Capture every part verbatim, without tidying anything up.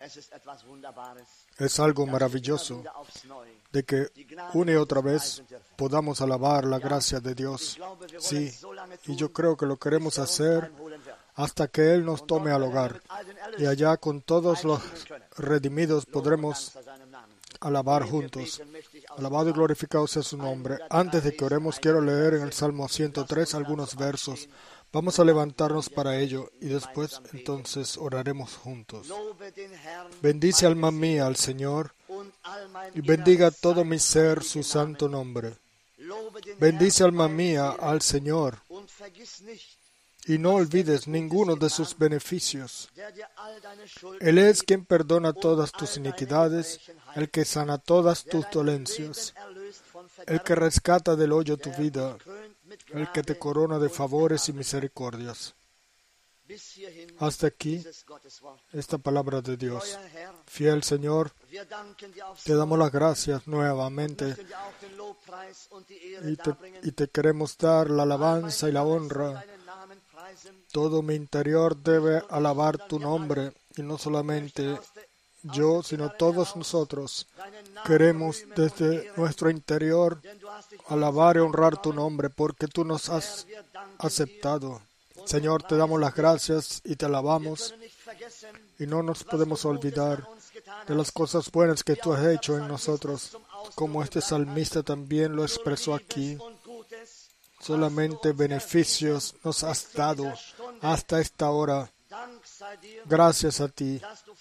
Es algo maravilloso de que una y otra vez podamos alabar la gracia de Dios. Sí, y yo creo que lo queremos hacer hasta que Él nos tome al hogar. Y allá con todos los redimidos podremos alabar juntos. Alabado y glorificado sea su nombre. Antes de que oremos, quiero leer en el Salmo ciento tres algunos versos. Vamos a levantarnos para ello y después entonces oraremos juntos. Bendice alma mía al Señor y bendiga todo mi ser su santo nombre. Bendice alma mía al Señor y no olvides ninguno de sus beneficios. Él es quien perdona todas tus iniquidades, el que sana todas tus dolencias, el que rescata del hoyo tu vida, el que te corona de favores y misericordias. Hasta aquí esta palabra de Dios. Fiel Señor, te damos las gracias nuevamente y te, y te queremos dar la alabanza y la honra. Todo mi interior debe alabar tu nombre, y no solamente yo, sino todos nosotros queremos desde nuestro interior alabar y honrar tu nombre, porque tú nos has aceptado. Señor, te damos las gracias y te alabamos, y no nos podemos olvidar de las cosas buenas que tú has hecho en nosotros, como este salmista también lo expresó aquí. Solamente beneficios nos has dado hasta esta hora. Gracias a ti,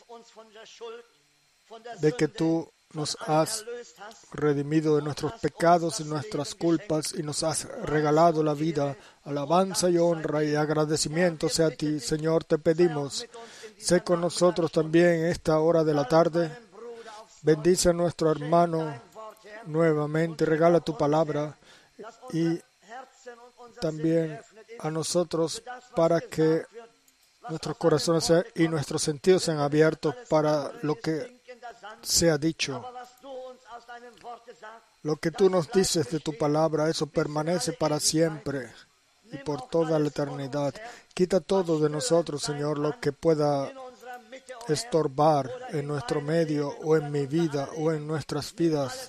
de que tú nos has redimido de nuestros pecados y nuestras culpas y nos has regalado la vida. Alabanza y honra y agradecimiento sea a ti. Señor, te pedimos, sé con nosotros también en esta hora de la tarde. Bendice a nuestro hermano nuevamente, regala tu palabra y también a nosotros para que nuestros corazones sean, y nuestros sentidos sean abiertos para lo que sea dicho. Lo que tú nos dices de tu palabra, eso permanece para siempre y por toda la eternidad. Quita todo de nosotros, Señor, lo que pueda estorbar en nuestro medio o en mi vida o en nuestras vidas.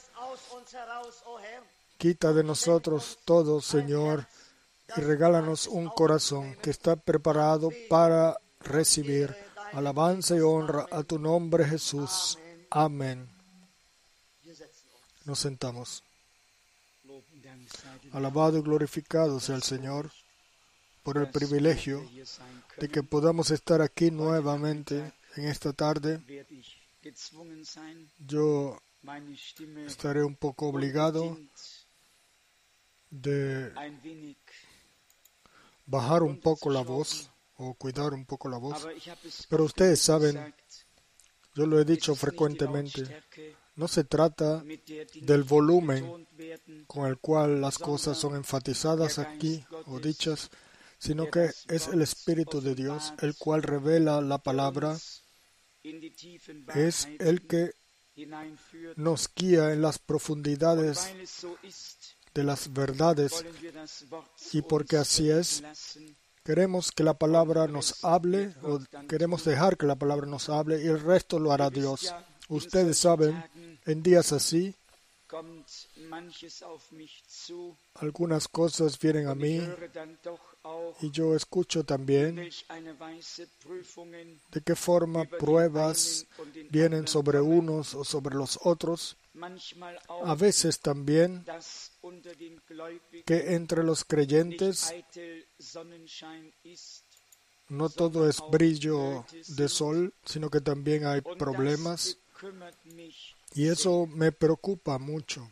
Quita de nosotros todo, Señor, y regálanos un corazón que está preparado para recibir alabanza y honra a tu nombre, Jesús. Amén. Nos sentamos. Alabado y glorificado sea el Señor por el privilegio de que podamos estar aquí nuevamente en esta tarde. Yo estaré un poco obligado de bajar un poco la voz o cuidar un poco la voz, pero ustedes saben, yo lo he dicho frecuentemente, no se trata del volumen con el cual las cosas son enfatizadas aquí o dichas, sino que es el Espíritu de Dios el cual revela la palabra, es el que nos guía en las profundidades de las verdades, y porque así es, queremos que la palabra nos hable, o queremos dejar que la palabra nos hable, y el resto lo hará Dios. Ustedes saben, en días así, algunas cosas vienen a mí, y yo escucho también de qué forma pruebas vienen sobre unos o sobre los otros. A veces también que entre los creyentes no todo es brillo de sol, sino que también hay problemas, y eso me preocupa mucho.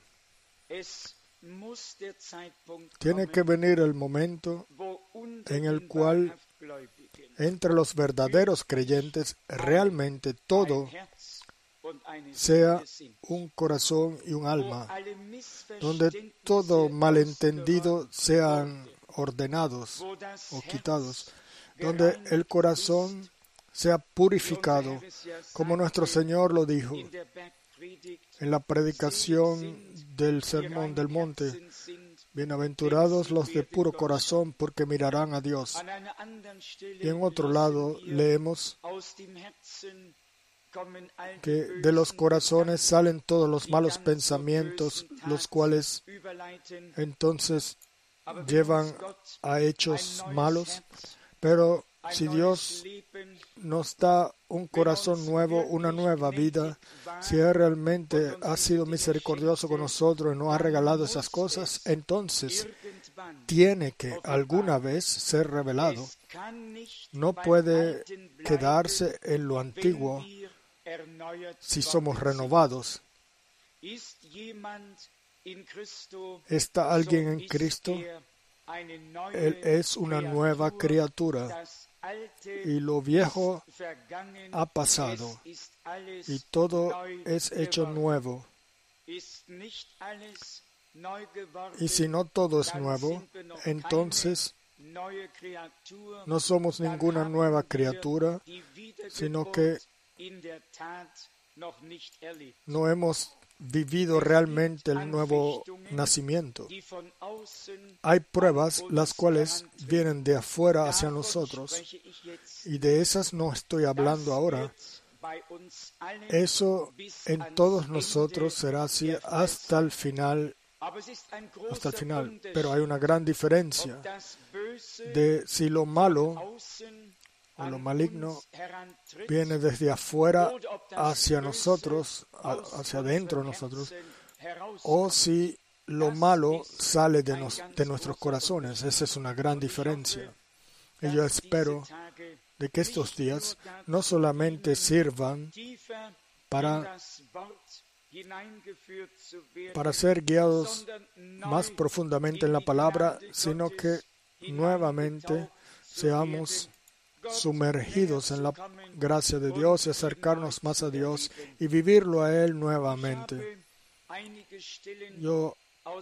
Tiene que venir el momento en el cual entre los verdaderos creyentes realmente todo sea un corazón y un alma, donde todo malentendido sean ordenados o quitados, donde el corazón sea purificado, como nuestro Señor lo dijo en la predicación del Sermón del Monte. Bienaventurados los de puro corazón, porque mirarán a Dios. Y en otro lado leemos, que de los corazones salen todos los malos pensamientos, los cuales entonces llevan a hechos malos. Pero si Dios nos da un corazón nuevo, una nueva vida, si Él realmente ha sido misericordioso con nosotros y nos ha regalado esas cosas, entonces tiene que alguna vez ser revelado. No puede quedarse en lo antiguo si somos renovados. ¿Está alguien en Cristo? Él es una nueva criatura y lo viejo ha pasado y todo es hecho nuevo. Y si no todo es nuevo, entonces no somos ninguna nueva criatura, sino que no hemos vivido realmente el nuevo nacimiento. Hay pruebas las cuales vienen de afuera hacia nosotros, y de esas no estoy hablando ahora. Eso en todos nosotros será así hasta el final, hasta el final. Pero hay una gran diferencia de si lo malo o lo maligno viene desde afuera hacia nosotros, hacia adentro de nosotros, o si lo malo sale de, nos, de nuestros corazones. Esa es una gran diferencia. Y yo espero de que estos días no solamente sirvan para, para ser guiados más profundamente en la palabra, sino que nuevamente seamos sumergidos en la gracia de Dios y acercarnos más a Dios y vivirlo a Él nuevamente. Yo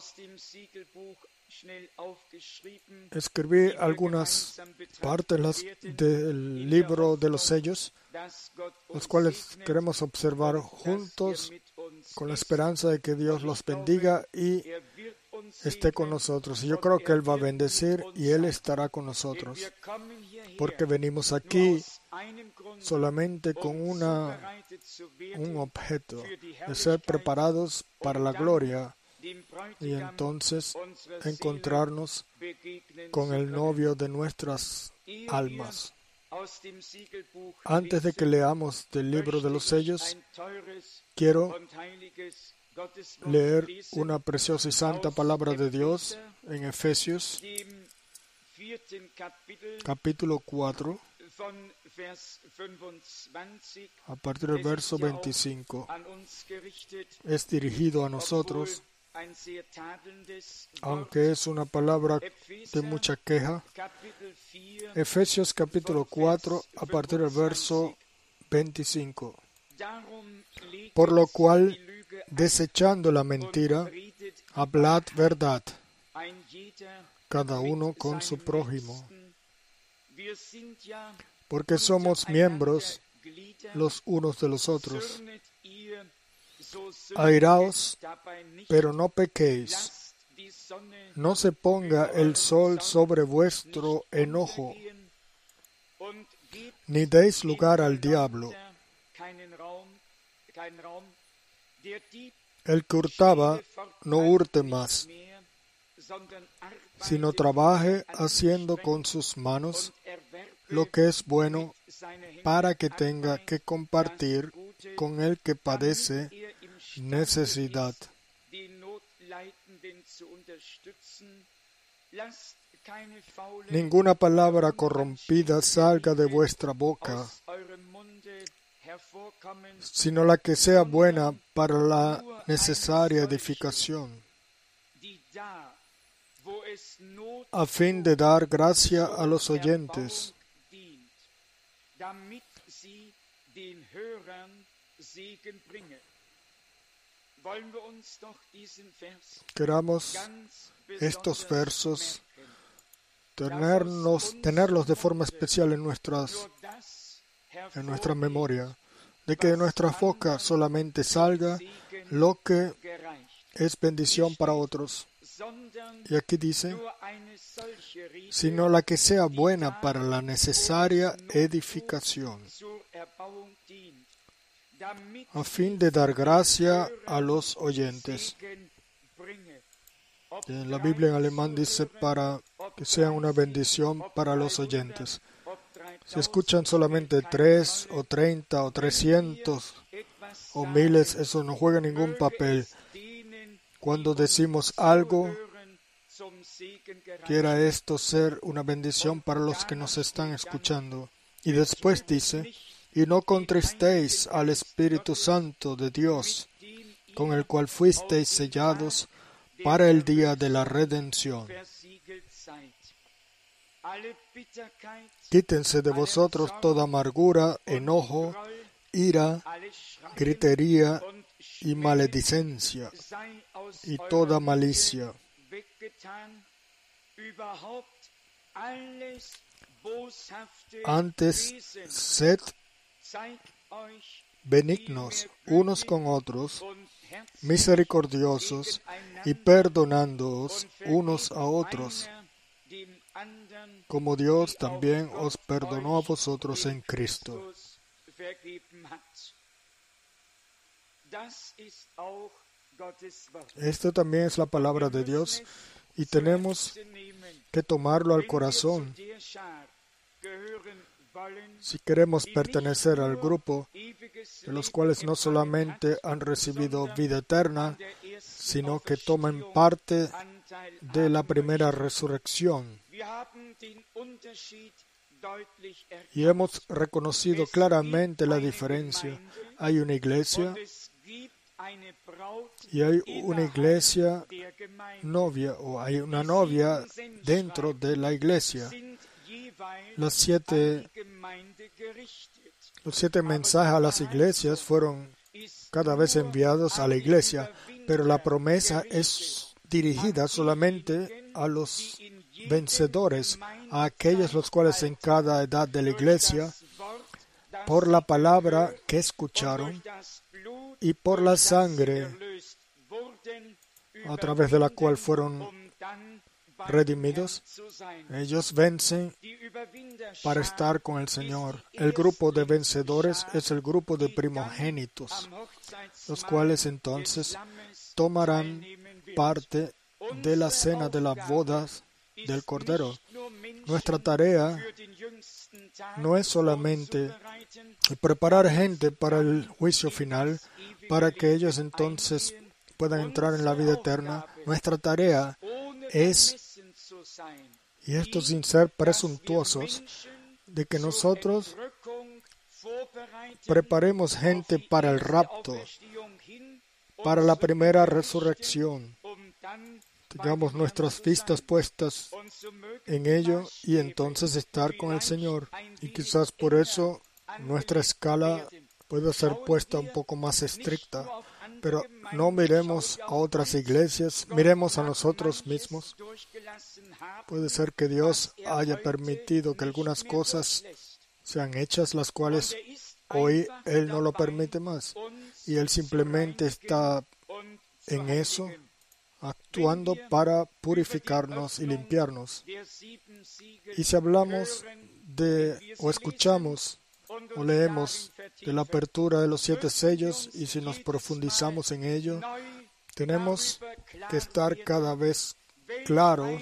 escribí algunas partes del libro de los sellos, los cuales queremos observar juntos con la esperanza de que Dios los bendiga y esté con nosotros. Y yo creo que Él va a bendecir y Él estará con nosotros, porque venimos aquí solamente con una, un objeto de ser preparados para la gloria y entonces encontrarnos con el novio de nuestras almas. Antes de que leamos del libro de los sellos, quiero leer una preciosa y santa palabra de Dios en Efesios, capítulo cuatro, a partir del verso veinticinco. Es dirigido a nosotros, aunque es una palabra de mucha queja. Efesios capítulo cuatro, a partir del verso veinticinco. Por lo cual, desechando la mentira, hablad verdad, cada uno con su prójimo, porque somos miembros los unos de los otros. Airaos, pero no pequéis. No se ponga el sol sobre vuestro enojo, ni deis lugar al diablo. El que hurtaba, no hurte más, sino trabaje haciendo con sus manos lo que es bueno, para que tenga que compartir con el que padece necesidad. Ninguna palabra corrompida salga de vuestra boca, sino la que sea buena para la necesaria edificación, a fin de dar gracia a los oyentes. Queramos estos versos tenerlos, tenerlos de forma especial en nuestras, en nuestra memoria, de que de nuestra boca solamente salga lo que es bendición para otros. Y aquí dice, sino la que sea buena para la necesaria edificación. a fin de dar gracia a los oyentes. En la Biblia en alemán dice para que sea una bendición para los oyentes. Si escuchan solamente tres o treinta o trescientos o miles, eso no juega ningún papel. Cuando decimos algo, quiera esto ser una bendición para los que nos están escuchando. Y después dice, y no contristéis al Espíritu Santo de Dios, con el cual fuisteis sellados para el día de la redención. Quítense de vosotros toda amargura, enojo, ira, gritería y maledicencia, y toda malicia. Antes, sed benignos unos con otros, misericordiosos y perdonándoos unos a otros, como Dios también os perdonó a vosotros en Cristo. Esto también es la palabra de Dios y tenemos que tomarlo al corazón. Si queremos pertenecer al grupo de los cuales no solamente han recibido vida eterna, sino que toman parte de la primera resurrección. Y hemos reconocido claramente la diferencia. Hay una iglesia y hay una iglesia novia, o hay una novia dentro de la iglesia. Las siete, los siete mensajes a las iglesias fueron cada vez enviados a la iglesia, pero la promesa es dirigida solamente a los vencedores, a aquellos los cuales en cada edad de la iglesia, por la palabra que escucharon y por la sangre a través de la cual fueron redimidos, ellos vencen para estar con el Señor. El grupo de vencedores es el grupo de primogénitos, los cuales entonces tomarán parte de la cena de las bodas del Cordero. Nuestra tarea no es solamente preparar gente para el juicio final, para que ellos entonces puedan entrar en la vida eterna. Nuestra tarea es, y esto sin ser presuntuosos, de que nosotros preparemos gente para el rapto, para la primera resurrección. Tengamos nuestras vistas puestas en ello y entonces estar con el Señor. Y quizás por eso nuestra escala pueda ser puesta un poco más estricta. Pero no miremos a otras iglesias, miremos a nosotros mismos. Puede ser que Dios haya permitido que algunas cosas sean hechas, las cuales hoy Él no lo permite más. Y Él simplemente está en eso, actuando para purificarnos y limpiarnos. Y si hablamos de, o escuchamos, o leemos de la apertura de los siete sellos, y si nos profundizamos en ello, tenemos que estar cada vez claros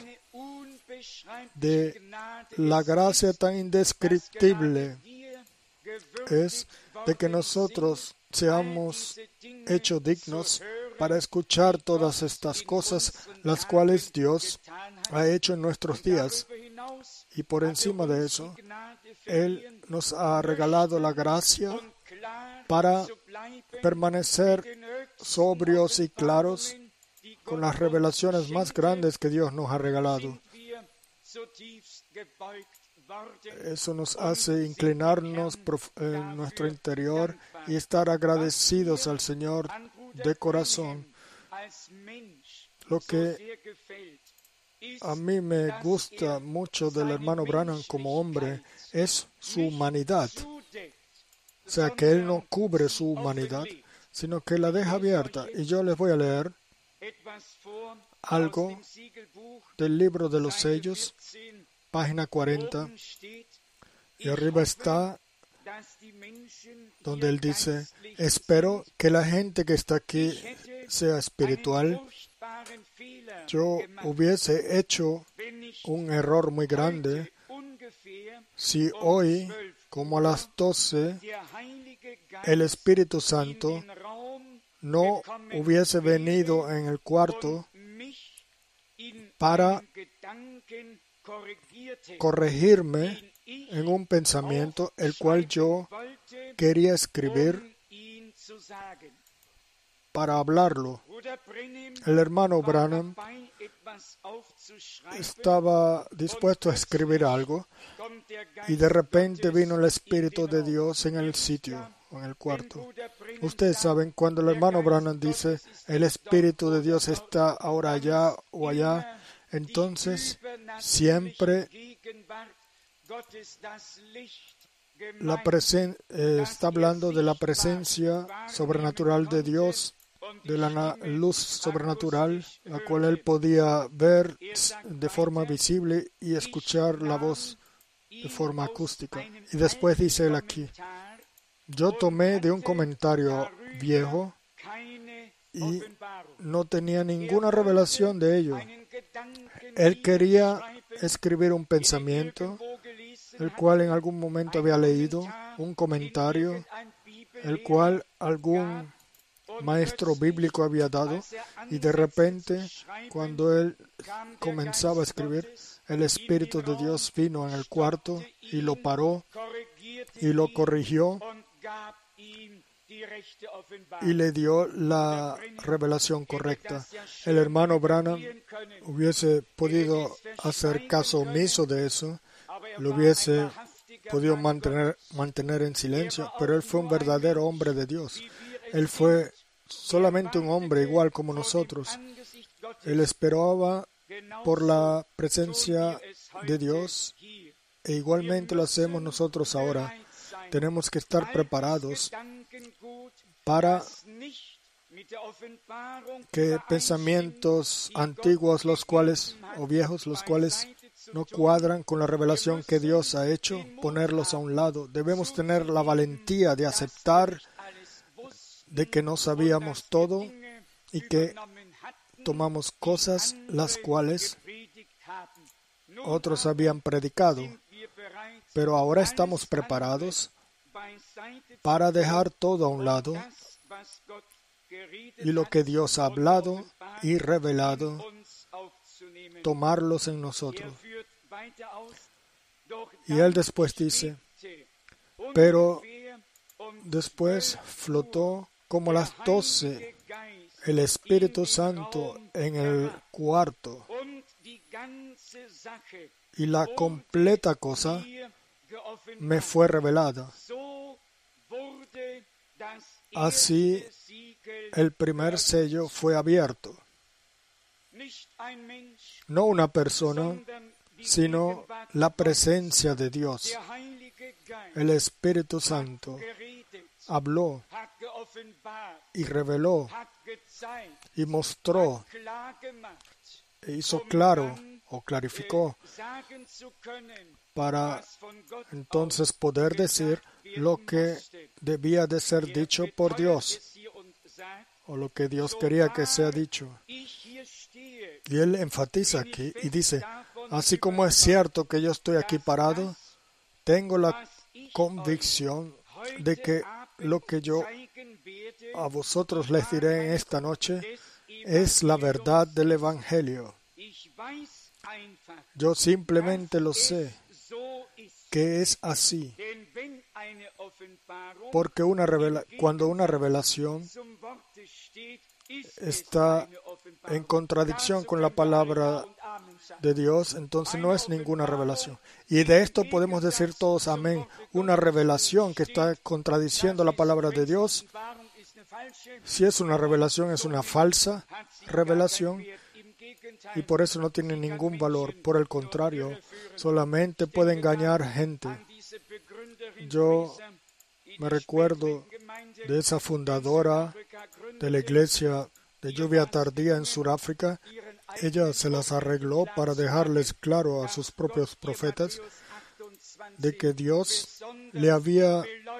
de la gracia tan indescriptible es de que nosotros seamos hechos dignos para escuchar todas estas cosas, las cuales Dios ha hecho en nuestros días. Y por encima de eso, Él nos ha regalado la gracia para permanecer sobrios y claros con las revelaciones más grandes que Dios nos ha regalado. Eso nos hace inclinarnos en nuestro interior y estar agradecidos al Señor de corazón. Lo que a mí me gusta mucho del hermano Branham como hombre es su humanidad. O sea, que él no cubre su humanidad, sino que la deja abierta. Y yo les voy a leer algo del libro de los sellos, página cuarenta, y arriba está donde él dice, espero que la gente que está aquí sea espiritual. Yo hubiese hecho un error muy grande si hoy, como a las doce, el Espíritu Santo no hubiese venido en el cuarto para corregirme en un pensamiento el cual yo quería escribir para hablarlo. El hermano Branham estaba dispuesto a escribir algo y de repente vino el Espíritu de Dios en el sitio, en el cuarto. Ustedes saben, cuando el hermano Branham dice, el Espíritu de Dios está ahora allá o allá, entonces siempre la presen- eh, está hablando de la presencia sobrenatural de Dios, de la na- luz sobrenatural, la cual él podía ver de forma visible y escuchar la voz de forma acústica. Y después dice él aquí, yo tomé de un comentario viejo y no tenía ninguna revelación de ello. Él quería escribir un pensamiento, el cual en algún momento había leído, un comentario, el cual algún maestro bíblico había dado, y de repente, cuando él comenzaba a escribir, el Espíritu de Dios vino en el cuarto y lo paró y lo corrigió y le dio la revelación correcta. El hermano Branham hubiese podido hacer caso omiso de eso, lo hubiese podido mantener, mantener en silencio, pero él fue un verdadero hombre de Dios. Él fue solamente un hombre igual como nosotros. Él esperaba por la presencia de Dios e igualmente lo hacemos nosotros ahora. Tenemos que estar preparados para que pensamientos antiguos, los cuales, o viejos, los cuales no cuadran con la revelación que Dios ha hecho, ponerlos a un lado. Debemos tener la valentía de aceptar de que no sabíamos todo y que tomamos cosas las cuales otros habían predicado. Pero ahora estamos preparados para dejar todo a un lado y lo que Dios ha hablado y revelado, tomarlos en nosotros. Y él después dice, pero después flotó como las doce el Espíritu Santo en el cuarto y la completa cosa me fue revelada. Así el primer sello fue abierto. No una persona, sino la presencia de Dios. El Espíritu Santo habló y reveló y mostró e hizo claro o clarificó para entonces poder decir lo que debía de ser dicho por Dios o lo que Dios quería que sea dicho. Y él enfatiza aquí y dice, así como es cierto que yo estoy aquí parado, tengo la convicción de que lo que yo a vosotros les diré en esta noche es la verdad del Evangelio. Yo simplemente lo sé, que es así. Porque una revela- cuando una revelación está en contradicción con la palabra de Dios, entonces no es ninguna revelación. Y de esto podemos decir todos amén. Una revelación que está contradiciendo la palabra de Dios, si es una revelación, es una falsa revelación y por eso no tiene ningún valor. Por el contrario, solamente puede engañar gente. Yo me recuerdo de esa fundadora de la iglesia de lluvia tardía en Sudáfrica. Ella se las arregló para dejarles claro a sus propios profetas de que Dios le había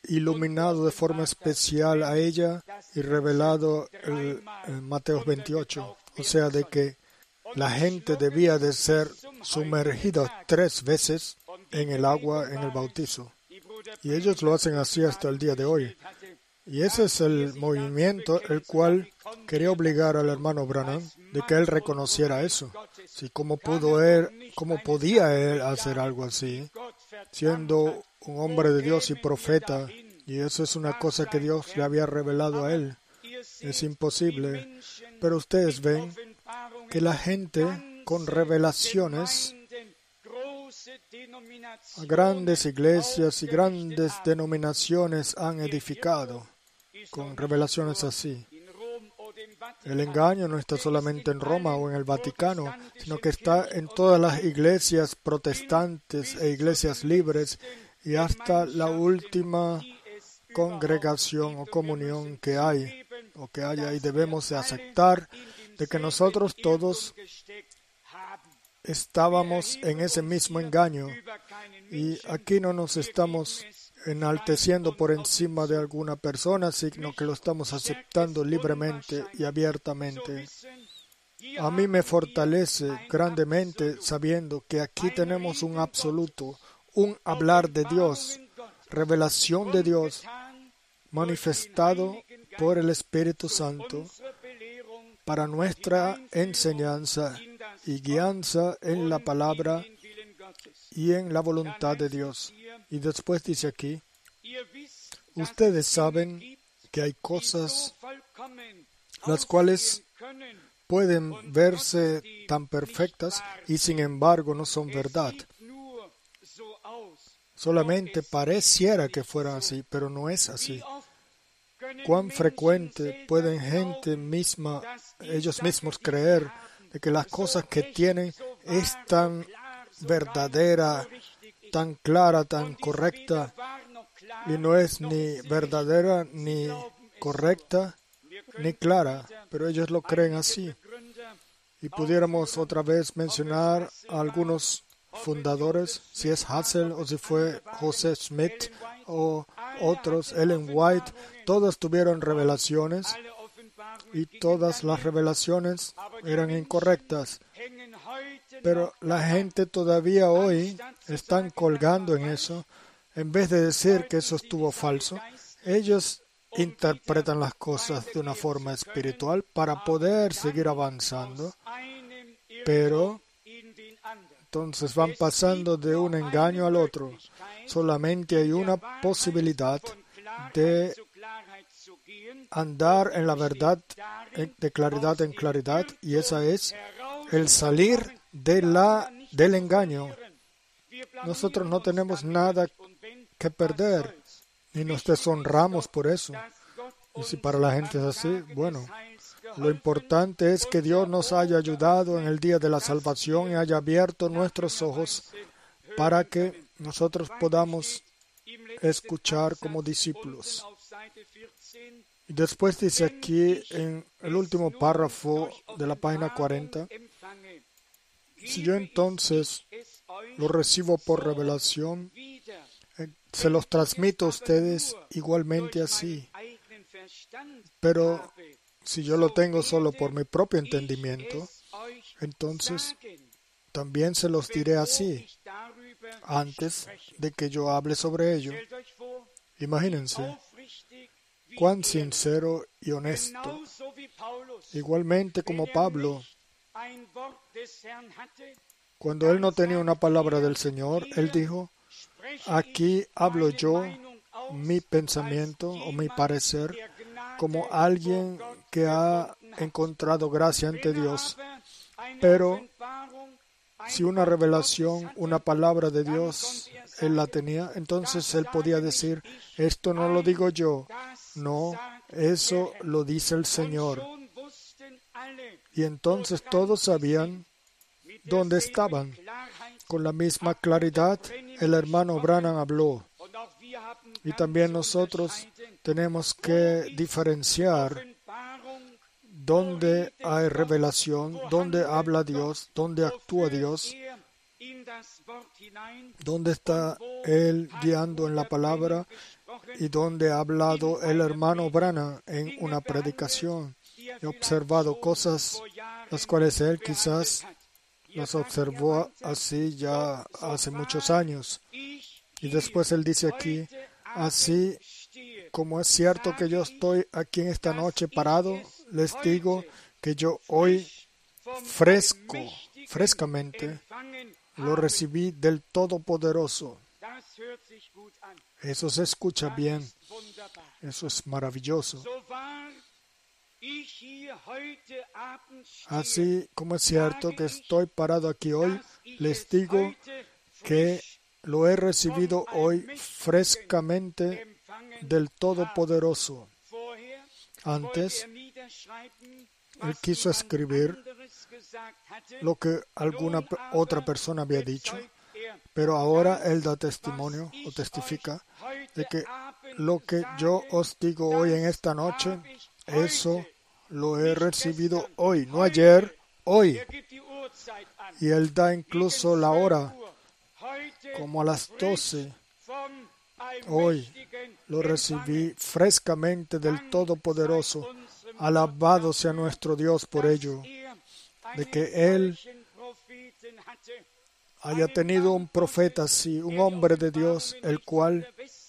iluminado de forma especial a ella y revelado el, el Mateo veintiocho. O sea, de que la gente debía de ser sumergida tres veces en el agua en el bautizo. Y ellos lo hacen así hasta el día de hoy. Y ese es el movimiento el cual quería obligar al hermano Branham de que él reconociera eso. Si cómo pudo él, cómo podía él hacer algo así, siendo un hombre de Dios y profeta, y eso es una cosa que Dios le había revelado a él. Es imposible. Pero ustedes ven que la gente con revelaciones, grandes iglesias y grandes denominaciones han edificado con revelaciones así. El engaño no está solamente en Roma o en el Vaticano, sino que está en todas las iglesias protestantes e iglesias libres y hasta la última congregación o comunión que hay o que haya, y debemos de aceptar de que nosotros todos estábamos en ese mismo engaño, y aquí no nos estamos enalteciendo por encima de alguna persona, sino que lo estamos aceptando libremente y abiertamente. A mí me fortalece grandemente sabiendo que aquí tenemos un absoluto, un hablar de Dios, revelación de Dios, manifestado por el Espíritu Santo para nuestra enseñanza y guianza en la palabra y en la voluntad de Dios. Y después dice aquí, ustedes saben que hay cosas las cuales pueden verse tan perfectas y sin embargo no son verdad. Solamente pareciera que fuera así, pero no es así. Cuán frecuente pueden gente misma, ellos mismos creer de que las cosas que tienen es tan verdadera, tan clara, tan correcta, y no es ni verdadera, ni correcta, ni clara, pero ellos lo creen así. Y pudiéramos otra vez mencionar a algunos fundadores, si es Hassel o si fue José Smith o otros, Ellen White, todos tuvieron revelaciones y todas las revelaciones eran incorrectas. Pero la gente todavía hoy están colgando en eso. En vez de decir que eso estuvo falso, ellos interpretan las cosas de una forma espiritual para poder seguir avanzando, pero entonces van pasando de un engaño al otro. Solamente hay una posibilidad de andar en la verdad, de claridad en claridad, y esa es el salir de la, del engaño. Nosotros no tenemos nada que perder y nos deshonramos por eso. Y si para la gente es así, bueno, lo importante es que Dios nos haya ayudado en el día de la salvación y haya abierto nuestros ojos para que nosotros podamos escuchar como discípulos. Y después dice aquí en el último párrafo de la página cuarenta, si yo entonces lo recibo por revelación, se los transmito a ustedes igualmente así. Pero si yo lo tengo solo por mi propio entendimiento, entonces también se los diré así, antes de que yo hable sobre ello. Imagínense cuán sincero y honesto. Igualmente como Pablo, cuando él no tenía una palabra del Señor, él dijo, aquí hablo yo mi pensamiento o mi parecer como alguien que ha encontrado gracia ante Dios. Pero si una revelación, una palabra de Dios, él la tenía, entonces él podía decir, esto no lo digo yo, no, eso lo dice el Señor. Y entonces todos sabían dónde estaban. Con la misma claridad, el hermano Branham habló. Y también nosotros tenemos que diferenciar dónde hay revelación, dónde habla Dios, dónde actúa Dios, dónde está Él guiando en la palabra y donde ha hablado el hermano Branham en una predicación. He observado cosas las cuales él quizás las observó así ya hace muchos años. Y después él dice aquí, así como es cierto que yo estoy aquí en esta noche parado, les digo que yo hoy fresco, frescamente, lo recibí del Todopoderoso. Eso se escucha bien. Eso es maravilloso. Así como es cierto que estoy parado aquí hoy, les digo que lo he recibido hoy frescamente del Todopoderoso. Antes, él quiso escribir lo que alguna otra persona había dicho, pero ahora él da testimonio o testifica de que lo que yo os digo hoy en esta noche, eso lo he recibido hoy, no ayer, hoy. Y él da incluso la hora, como a las doce. Hoy lo recibí frescamente del Todopoderoso. Alabado sea nuestro Dios por ello, de que Él haya tenido un profeta así, un hombre de Dios, el cual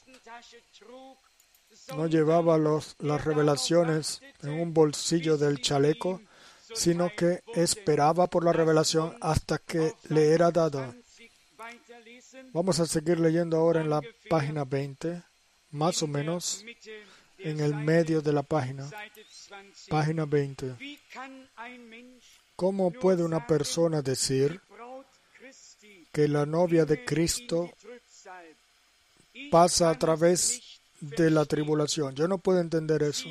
no llevaba los, las revelaciones en un bolsillo del chaleco, sino que esperaba por la revelación hasta que le era dada. Vamos a seguir leyendo ahora en la página veinte, más o menos en el medio de la página, página veinte. ¿Cómo puede una persona decir que la novia de Cristo pasa a través de la tribulación? Yo no puedo entender eso.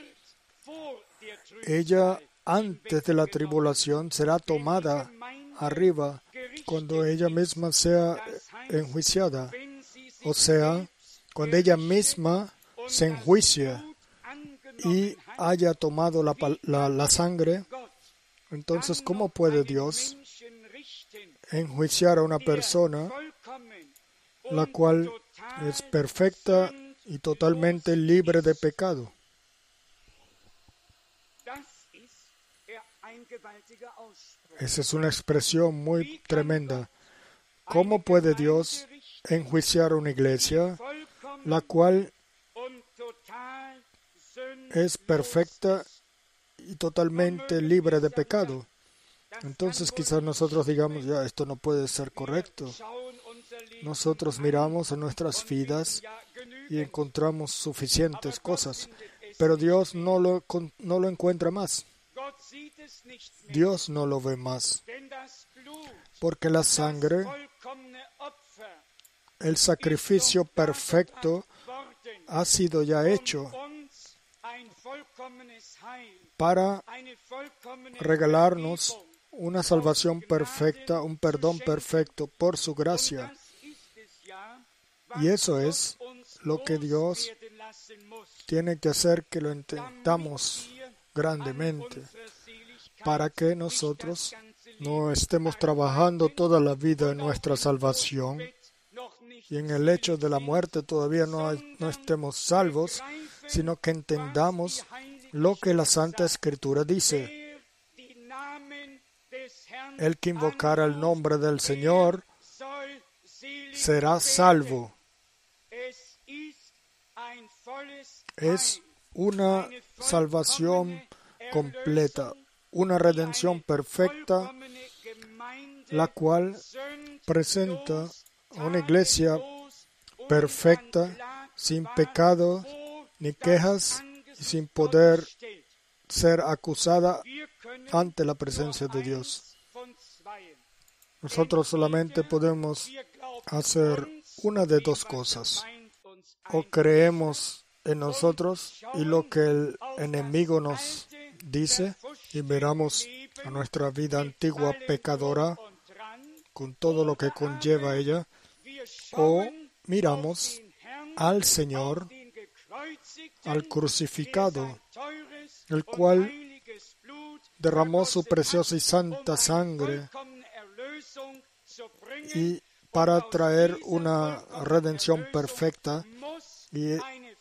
Ella, antes de la tribulación, será tomada arriba cuando ella misma sea enjuiciada. O sea, cuando ella misma se enjuicia y haya tomado la, la, la sangre, entonces, ¿cómo puede Dios enjuiciar a una persona la cual es perfecta y totalmente libre de pecado? Esa es una expresión muy tremenda. ¿Cómo puede Dios enjuiciar a una iglesia la cual es perfecta y totalmente libre de pecado? Entonces quizás nosotros digamos, ya, esto no puede ser correcto. Nosotros miramos a nuestras vidas y encontramos suficientes cosas, pero Dios no lo, no lo encuentra más. Dios no lo ve más, porque la sangre, el sacrificio perfecto, ha sido ya hecho para regalarnos una salvación perfecta, un perdón perfecto por su gracia. Y eso es lo que Dios tiene que hacer que lo entendamos grandemente, para que nosotros no estemos trabajando toda la vida en nuestra salvación y en el hecho de la muerte todavía no, no estemos salvos, sino que entendamos lo que la Santa Escritura dice. El que invocara el nombre del Señor será salvo. Es una salvación completa, una redención perfecta, la cual presenta a una iglesia perfecta, sin pecado ni quejas y sin poder ser acusada ante la presencia de Dios. Nosotros solamente podemos hacer una de dos cosas. O creemos en nosotros y lo que el enemigo nos dice y miramos a nuestra vida antigua pecadora con todo lo que conlleva ella, o miramos al Señor, al crucificado, el cual derramó su preciosa y santa sangre y para traer una redención perfecta, y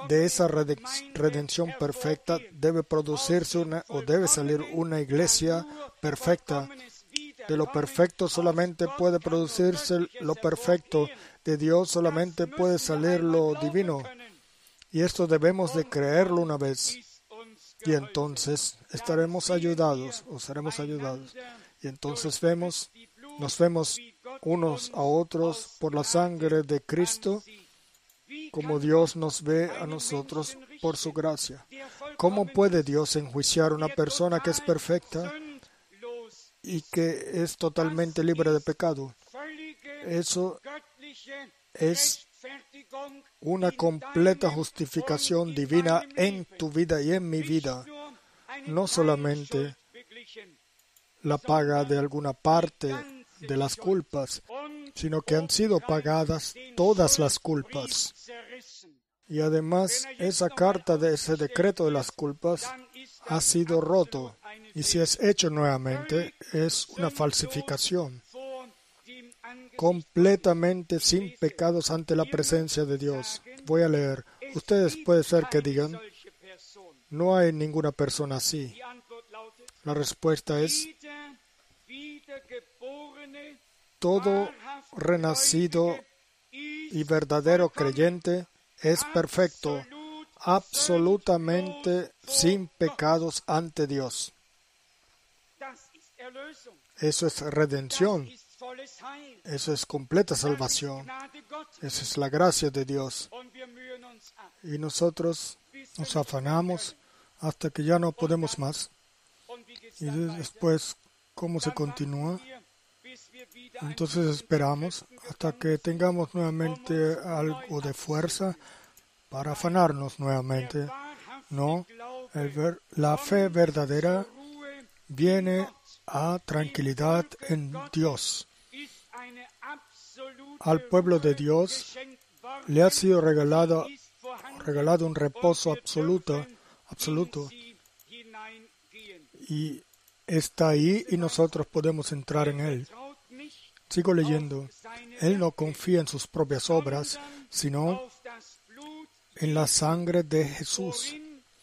de esa redención perfecta debe producirse una, o debe salir una iglesia perfecta. De lo perfecto solamente puede producirse lo perfecto. De Dios solamente puede salir lo divino. Y esto debemos de creerlo una vez. Y entonces estaremos ayudados, o seremos ayudados. Y entonces vemos, nos vemos unos a otros por la sangre de Cristo, como Dios nos ve a nosotros por su gracia. ¿Cómo puede Dios enjuiciar a una persona que es perfecta y que es totalmente libre de pecado? Eso es una completa justificación divina en tu vida y en mi vida. No solamente la paga de alguna parte de las culpas, sino que han sido pagadas todas las culpas. Y además, esa carta de ese decreto de las culpas ha sido roto. Y si es hecho nuevamente, es una falsificación. Completamente sin pecados ante la presencia de Dios. Voy a leer. Ustedes puede ser que digan, no hay ninguna persona así. La respuesta es, todo renacido y verdadero creyente es perfecto, absolutamente sin pecados ante Dios. Eso es redención. Eso es completa salvación. Esa es la gracia de Dios. Y nosotros nos afanamos hasta que ya no podemos más. Y después, ¿cómo se continúa? Entonces esperamos hasta que tengamos nuevamente algo de fuerza para afanarnos nuevamente. No, el ver, la fe verdadera viene a tranquilidad en Dios. Al pueblo de Dios le ha sido regalado, regalado un reposo absoluto, absoluto. Y está ahí y nosotros podemos entrar en él. Sigo leyendo. Él no confía en sus propias obras, sino en la sangre de Jesús,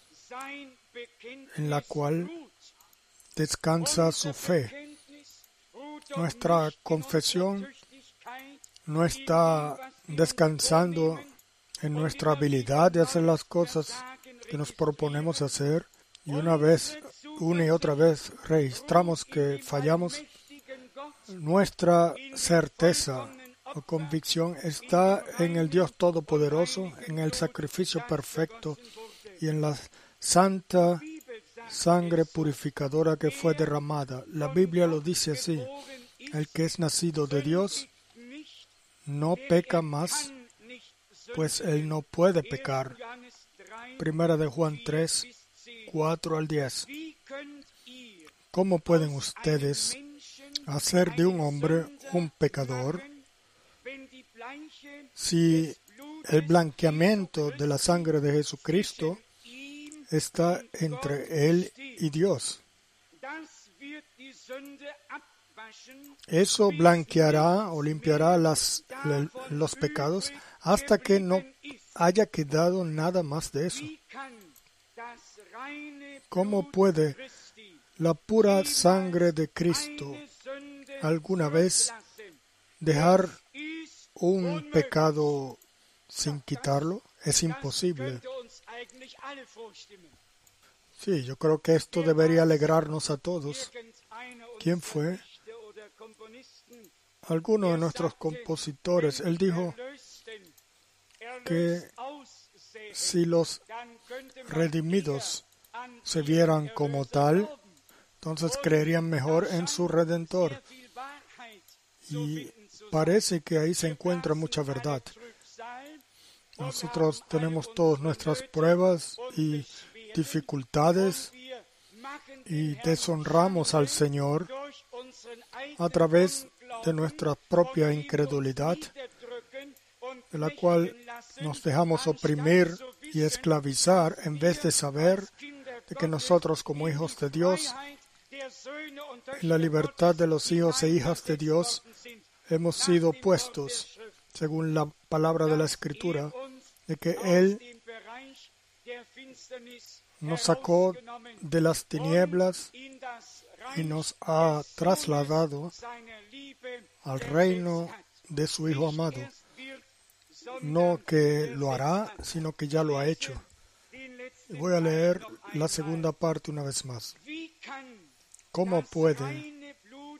en la cual descansa su fe. Nuestra confesión no está descansando en nuestra habilidad de hacer las cosas que nos proponemos hacer, y una vez, una y otra vez registramos que fallamos. Nuestra certeza o convicción está en el Dios Todopoderoso, en el sacrificio perfecto y en la santa sangre purificadora que fue derramada. La Biblia lo dice así: el que es nacido de Dios no peca más, pues él no puede pecar. Primera de Juan tres, cuatro al diez. ¿Cómo pueden ustedes hacer de un hombre un pecador si el blanqueamiento de la sangre de Jesucristo está entre él y Dios? Eso blanqueará o limpiará las, los pecados hasta que no haya quedado nada más de eso. ¿Cómo puede la pura sangre de Cristo alguna vez dejar un pecado sin quitarlo? Es imposible. Sí, yo creo que esto debería alegrarnos a todos. ¿Quién fue? Alguno de nuestros compositores. Él dijo que si los redimidos se vieran como tal, entonces creerían mejor en su Redentor. Y parece que ahí se encuentra mucha verdad. Nosotros tenemos todas nuestras pruebas y dificultades y deshonramos al Señor a través de nuestra propia incredulidad, de la cual nos dejamos oprimir y esclavizar en vez de saber de que nosotros como hijos de Dios, en la libertad de los hijos e hijas de Dios, hemos sido puestos, según la palabra de la Escritura, de que Él nos sacó de las tinieblas y nos ha trasladado al reino de su Hijo amado. No que lo hará, sino que ya lo ha hecho. Y voy a leer la segunda parte una vez más. ¿Cómo puede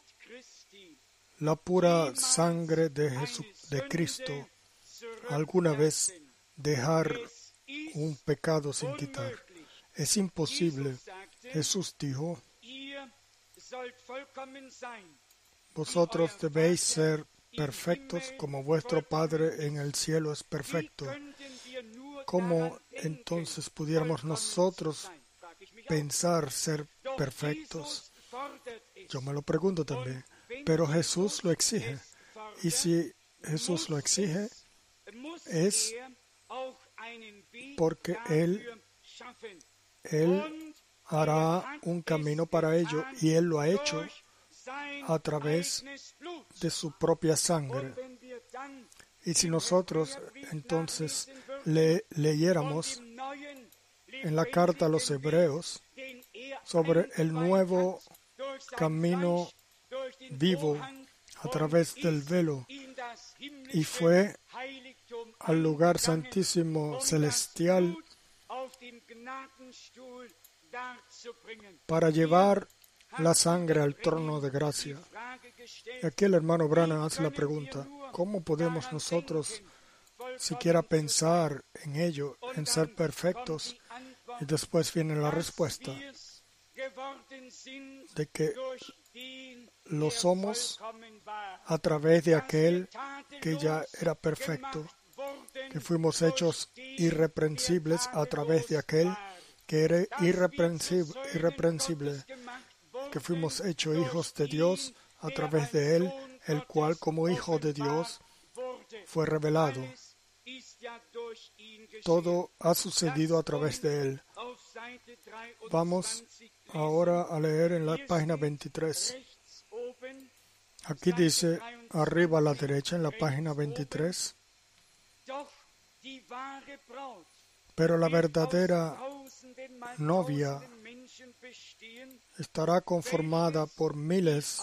la pura sangre de, Jesús, de Cristo alguna vez dejar un pecado sin quitar? Es imposible. Jesús dijo, vosotros debéis ser perfectos como vuestro Padre en el cielo es perfecto. ¿Cómo entonces pudiéramos nosotros pensar ser perfectos? Yo me lo pregunto también. Pero Jesús lo exige. Y si Jesús lo exige, es porque Él, Él hará un camino para ello, y Él lo ha hecho a través de su propia sangre. Y si nosotros entonces le, leyéramos en la carta a los Hebreos sobre el nuevo camino vivo a través del velo, y fue al lugar santísimo celestial para llevar la sangre al trono de gracia. Y aquí el hermano Branham hace la pregunta, ¿cómo podemos nosotros siquiera pensar en ello, en ser perfectos? Y después viene la respuesta de que lo somos a través de aquel que ya era perfecto, que fuimos hechos irreprensibles a través de aquel que era irreprensible, irreprensible, que fuimos hechos hijos de Dios a través de Él, el cual como hijo de Dios fue revelado. Todo ha sucedido a través de Él. Vamos ahora a leer en la página veintitrés. Aquí dice, arriba a la derecha, en la página veintitrés, pero la verdadera novia estará conformada por miles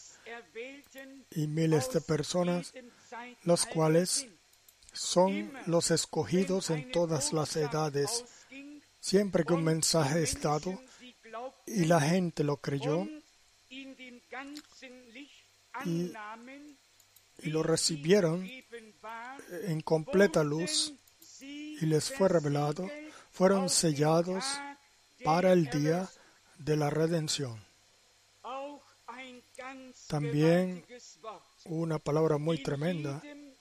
y miles de personas, los cuales son los escogidos en todas las edades. Siempre que un mensaje es dado y la gente lo creyó y, y lo recibieron en completa luz y les fue revelado, fueron sellados para el día de la redención. También una palabra muy tremenda.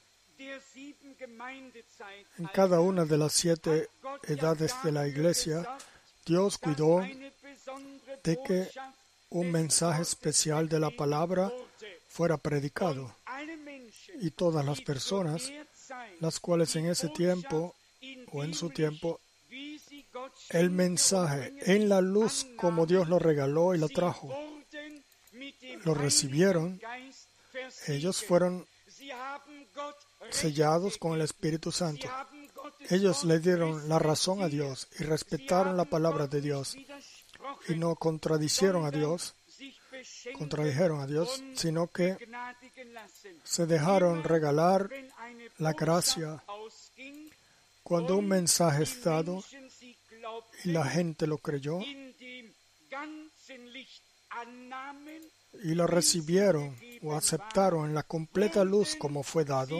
En cada una de las siete edades de la iglesia, Dios cuidó de que un mensaje especial de la palabra fuera predicado, y todas las personas, las cuales en ese tiempo o en su tiempo, el mensaje en la luz como Dios lo regaló y lo trajo, lo recibieron, ellos fueron sellados con el Espíritu Santo. Ellos le dieron la razón a Dios y respetaron la palabra de Dios y no contradicieron a Dios, contradijeron a Dios, sino que se dejaron regalar la gracia. Cuando un mensaje es dado y la gente lo creyó y lo recibieron o aceptaron en la completa luz como fue dado,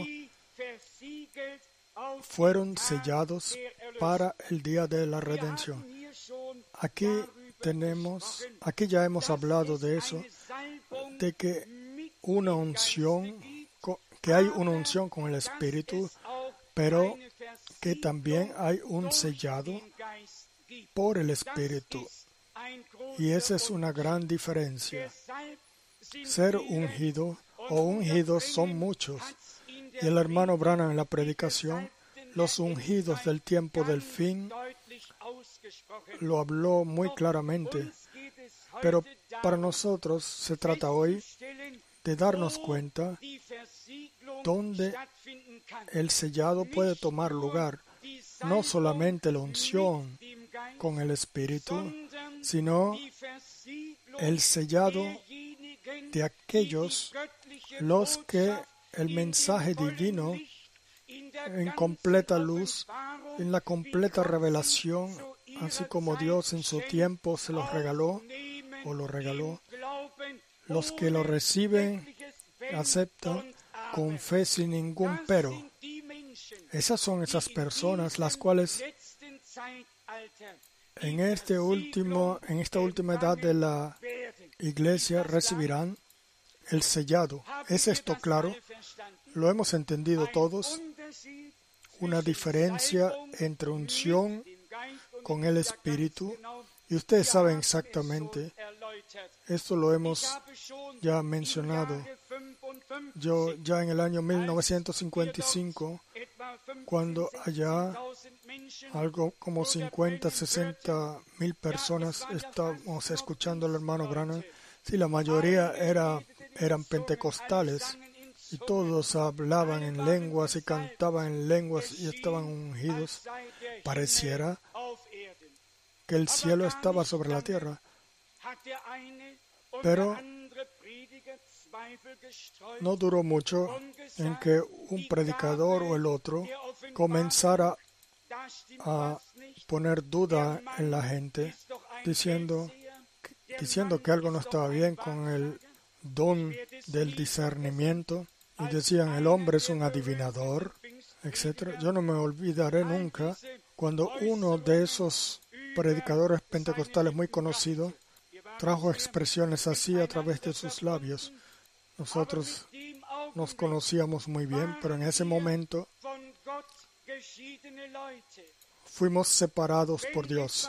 fueron sellados para el día de la redención. Aquí tenemos, aquí ya hemos hablado de eso, de que una unción, que hay una unción con el Espíritu, pero que también hay un sellado por el Espíritu. Y esa es una gran diferencia. Ser ungido o ungidos son muchos. Y el hermano Branham en la predicación, los ungidos del tiempo del fin, lo habló muy claramente. Pero para nosotros se trata hoy de darnos cuenta dónde el sellado puede tomar lugar. No solamente la unción con el Espíritu, sino el sellado de aquellos los que el mensaje divino en completa luz, en la completa revelación, así como Dios en su tiempo se los regaló o lo regaló, los que lo reciben, aceptan con fe sin ningún pero. Esas son esas personas las cuales en este último, en esta última edad de la Iglesia recibirán el sellado. ¿Es esto claro? ¿Lo hemos entendido todos? Una diferencia entre unción con el Espíritu. Y ustedes saben exactamente, esto lo hemos ya mencionado. Yo ya en el año mil novecientos cincuenta y cinco, cuando allá algo como cincuenta, sesenta mil personas estábamos escuchando al hermano Branham, sí, la mayoría era, eran pentecostales y todos hablaban en lenguas y cantaban en lenguas y estaban ungidos. Pareciera que el cielo estaba sobre la tierra. Pero no duró mucho en que un predicador o el otro comenzara a poner duda en la gente, diciendo, diciendo que algo no estaba bien con el don del discernimiento, y decían, el hombre es un adivinador, etcétera. Yo no me olvidaré nunca cuando uno de esos predicadores pentecostales muy conocidos trajo expresiones así a través de sus labios. Nosotros nos conocíamos muy bien, pero en ese momento fuimos separados por Dios.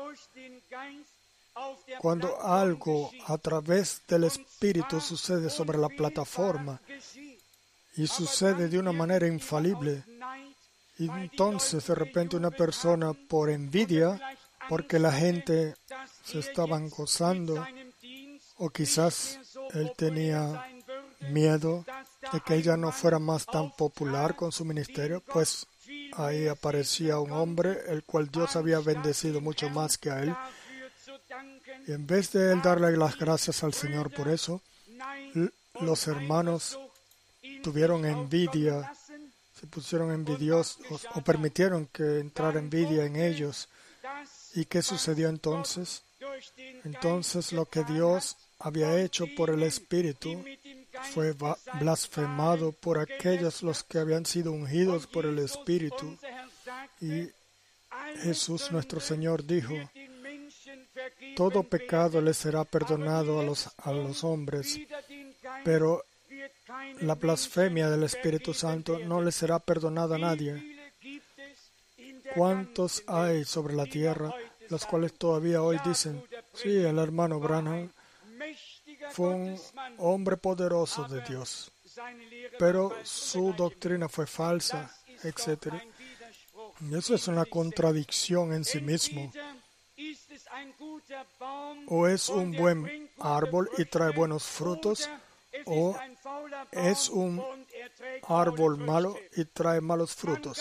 Cuando algo a través del Espíritu sucede sobre la plataforma y sucede de una manera infalible, y entonces de repente una persona por envidia, porque la gente se estaban gozando, o quizás él tenía miedo de que ella no fuera más tan popular con su ministerio, pues ahí aparecía un hombre el cual Dios había bendecido mucho más que a él. Y en vez de él darle las gracias al Señor por eso, los hermanos tuvieron envidia, se pusieron envidiosos o permitieron que entrara envidia en ellos. ¿Y qué sucedió entonces? Entonces lo que Dios había hecho por el Espíritu fue blasfemado por aquellos los que habían sido ungidos por el Espíritu. Y Jesús nuestro Señor dijo, todo pecado le será perdonado a los, a los hombres, pero la blasfemia del Espíritu Santo no le será perdonada a nadie. ¿Cuántos hay sobre la tierra los cuales todavía hoy dicen, sí, el hermano Branham fue un hombre poderoso de Dios, pero su doctrina fue falsa, etcétera? Y eso es una contradicción en sí mismo. O es un buen árbol y trae buenos frutos, o es un árbol malo y trae malos frutos.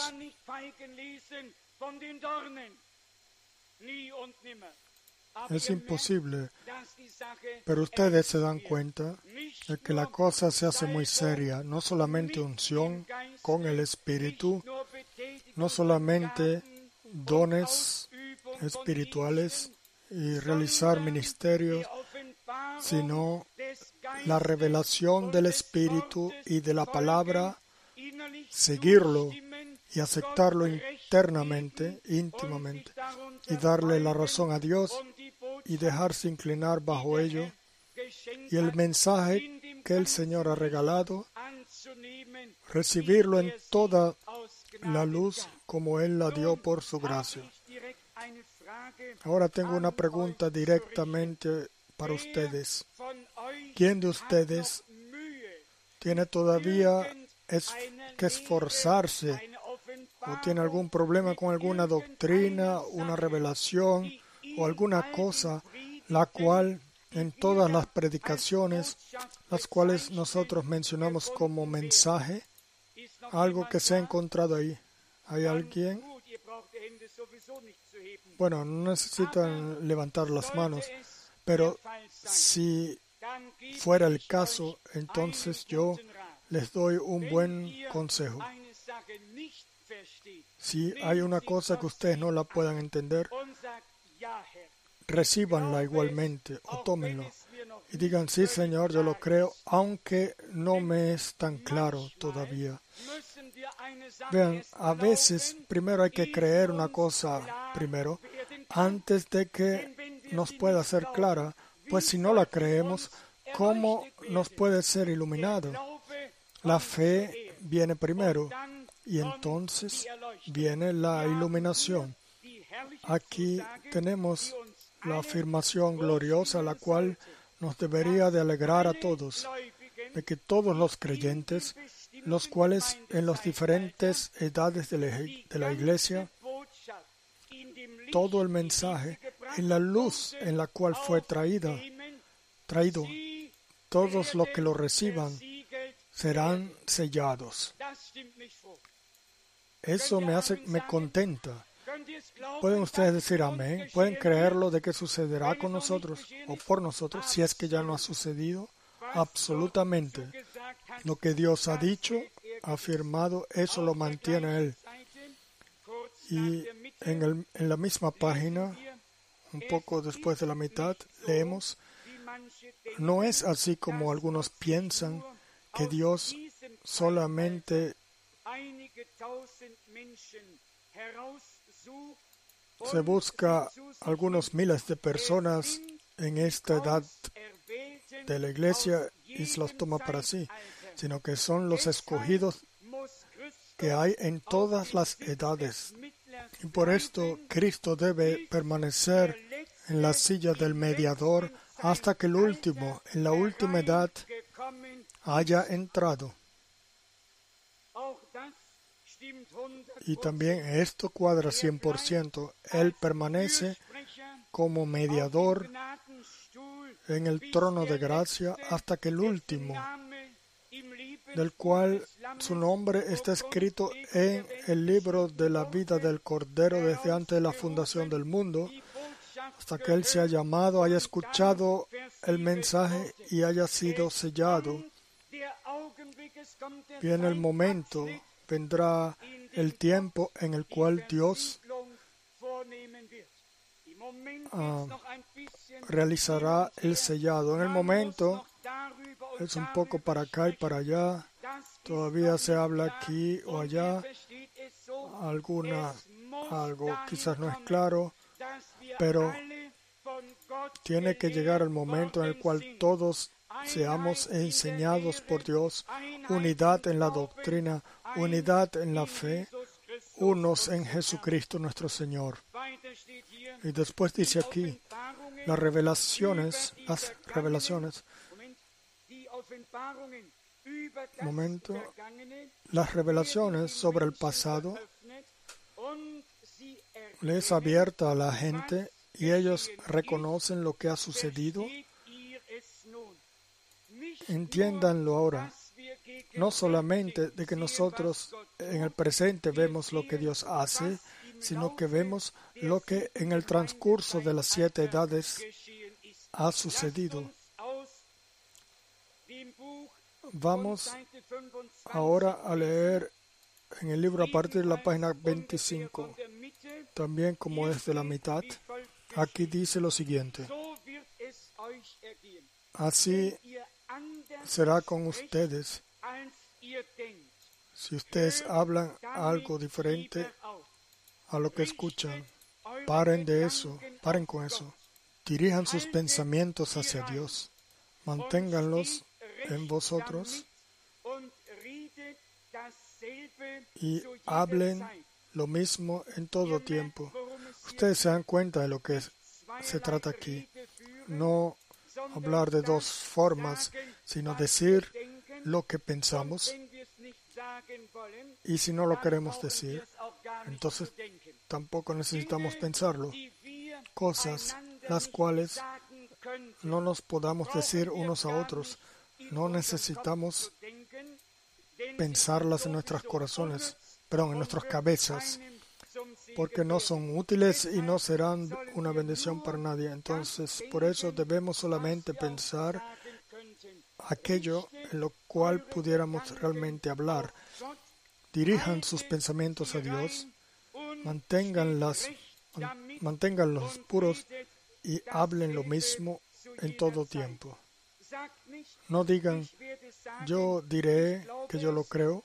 Es imposible, pero ustedes se dan cuenta de que la cosa se hace muy seria, no solamente unción con el Espíritu, no solamente dones espirituales y realizar ministerios, sino la revelación del Espíritu y de la palabra, seguirlo y aceptarlo internamente, íntimamente, y darle la razón a Dios y dejarse inclinar bajo ello, y el mensaje que el Señor ha regalado, recibirlo en toda la luz como Él la dio por su gracia. Ahora tengo una pregunta directamente para ustedes. ¿Quién de ustedes tiene todavía es, que esforzarse o tiene algún problema con alguna doctrina, una revelación o alguna cosa, la cual en todas las predicaciones, las cuales nosotros mencionamos como mensaje, algo que se ha encontrado ahí? ¿Hay alguien? Bueno, no necesitan levantar las manos, pero si fuera el caso, entonces yo les doy un buen consejo. Si hay una cosa que ustedes no la puedan entender, recíbanla igualmente o tómenlo y digan, sí, Señor, yo lo creo, aunque no me es tan claro todavía. Vean, a veces primero hay que creer una cosa primero antes de que nos pueda ser clara, pues si no la creemos, ¿cómo nos puede ser iluminado? La fe viene primero y entonces viene la iluminación. Aquí tenemos la afirmación gloriosa, la cual nos debería de alegrar a todos, de que todos los creyentes, los cuales en las diferentes edades de la, de la iglesia, todo el mensaje, en la luz en la cual fue traída, traído, todos los que lo reciban serán sellados. Eso me hace, me contenta. ¿Pueden ustedes decir amén? ¿Pueden creerlo de que sucederá con nosotros o por nosotros si es que ya no ha sucedido? Absolutamente. Lo que Dios ha dicho, ha afirmado, eso lo mantiene Él. Y en, el, en la misma página, un poco después de la mitad, leemos, no es así como algunos piensan que Dios solamente se busca algunos miles de personas en esta edad de la iglesia y se los toma para sí, sino que son los escogidos que hay en todas las edades. Y por esto Cristo debe permanecer en la silla del mediador hasta que el último, en la última edad, haya entrado. Y también esto cuadra cien por ciento. Él permanece como mediador en el trono de gracia hasta que el último, del cual su nombre está escrito en el libro de la vida del Cordero desde antes de la fundación del mundo, hasta que Él sea llamado, haya escuchado el mensaje y haya sido sellado. Viene el momento, vendrá el tiempo en el cual Dios uh, realizará el sellado. En el momento es un poco para acá y para allá, todavía se habla aquí o allá, alguna, algo quizás no es claro, pero tiene que llegar el momento en el cual todos seamos enseñados por Dios, unidad en la doctrina, unidad en la fe, unos en Jesucristo nuestro Señor. Y después dice aquí, las revelaciones, las revelaciones, momento, las revelaciones sobre el pasado le es abierta a la gente y ellos reconocen lo que ha sucedido. Entiéndanlo ahora, no solamente de que nosotros en el presente vemos lo que Dios hace, sino que vemos lo que en el transcurso de las siete edades ha sucedido. Vamos ahora a leer en el libro a partir de la página veinticinco, también como es de la mitad. Aquí dice lo siguiente: así será con ustedes si ustedes hablan algo diferente a lo que escuchan. Paren de eso, paren con eso. Dirijan sus pensamientos hacia Dios. Manténganlos en vosotros y hablen lo mismo en todo tiempo. Ustedes se dan cuenta de lo que se trata aquí. No hablar de dos formas, sino decir lo que pensamos. Y si no lo queremos decir, entonces tampoco necesitamos pensarlo. Cosas las cuales no nos podamos decir unos a otros. No necesitamos pensarlas en nuestros corazones, perdón, en nuestras cabezas, porque no son útiles y no serán una bendición para nadie. Entonces, por eso debemos solamente pensar aquello en lo cual pudiéramos realmente hablar. Dirijan sus pensamientos a Dios, manténganlas, manténganlos puros y hablen lo mismo en todo tiempo. No digan, yo diré que yo lo creo,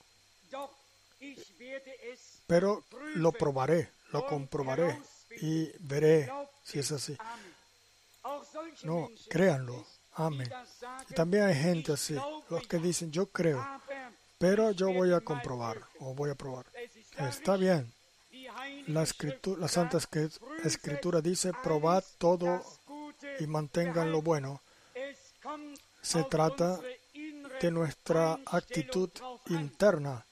pero lo probaré, lo comprobaré y veré si es así. No, créanlo. Amén. Y también hay gente así, los que dicen, yo creo, pero yo voy a comprobar o voy a probar. Está bien. La, escritura, la Santa Escritura dice, probad todo y mantengan lo bueno. Se trata de nuestra actitud interna.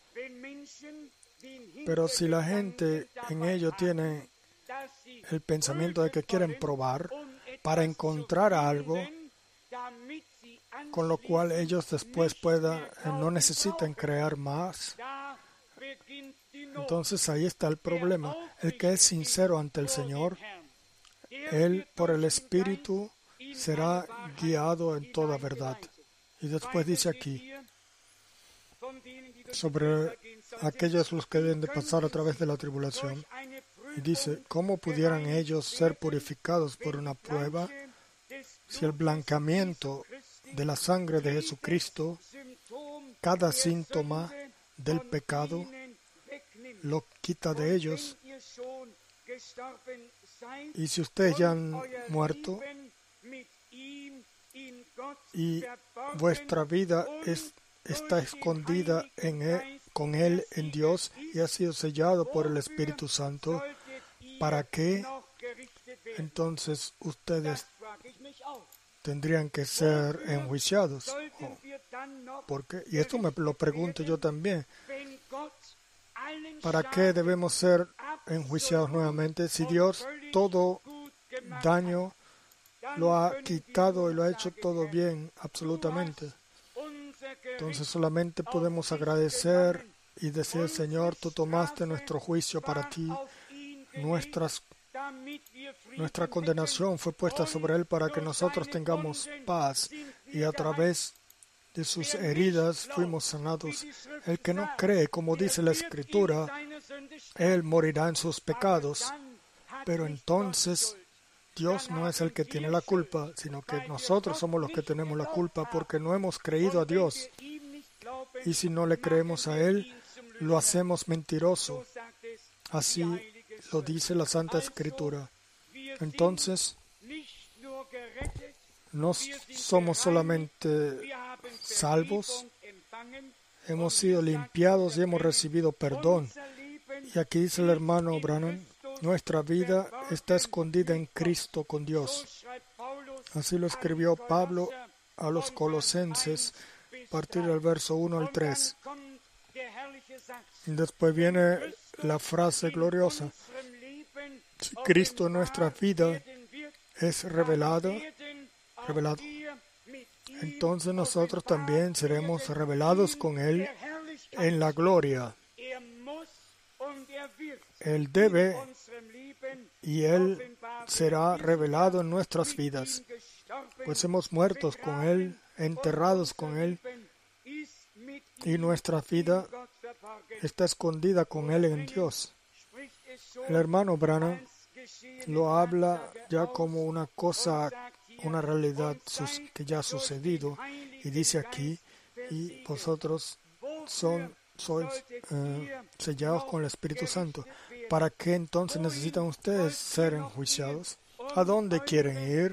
Pero si la gente en ello tiene el pensamiento de que quieren probar para encontrar algo, con lo cual ellos después puedan, no necesiten crear más, entonces ahí está el problema. El que es sincero ante el Señor, él por el Espíritu será guiado en toda verdad. Y después dice aquí, sobre aquellos los que deben de pasar a través de la tribulación, y dice, ¿cómo pudieran ellos ser purificados por una prueba si el blanqueamiento de la sangre de Jesucristo, cada síntoma del pecado, lo quita de ellos? Y si ustedes ya han muerto y vuestra vida es, está escondida en él, con Él en Dios y ha sido sellado por el Espíritu Santo, ¿para qué entonces ustedes tendrían que ser enjuiciados? Oh, ¿por qué? Y esto me lo pregunto yo también. ¿Para qué debemos ser enjuiciados nuevamente si Dios todo daño lo ha quitado y lo ha hecho todo bien, absolutamente? Entonces solamente podemos agradecer y decir, Señor, tú tomaste nuestro juicio para ti, nuestras, nuestra condenación fue puesta sobre Él para que nosotros tengamos paz, y a través de sus heridas fuimos sanados. El que no cree, como dice la Escritura, él morirá en sus pecados, pero entonces Dios no es el que tiene la culpa, sino que nosotros somos los que tenemos la culpa porque no hemos creído a Dios. Y si no le creemos a Él, lo hacemos mentiroso. Así lo dice la Santa Escritura. Entonces, no somos solamente salvos, hemos sido limpiados y hemos recibido perdón. Y aquí dice el hermano Branham, nuestra vida está escondida en Cristo con Dios. Así lo escribió Pablo a los Colosenses, a partir del verso uno al tres. Y después viene la frase gloriosa: si Cristo en nuestra vida es revelado, revelado, entonces nosotros también seremos revelados con Él en la gloria. Él debe y Él será revelado en nuestras vidas, pues hemos muerto con Él, enterrados con Él, y nuestra vida está escondida con Él en Dios. El hermano Branham lo habla ya como una cosa, una realidad que ya ha sucedido, y dice aquí, y vosotros son, sois eh, sellados con el Espíritu Santo. ¿Para qué entonces necesitan ustedes ser enjuiciados? ¿A dónde quieren ir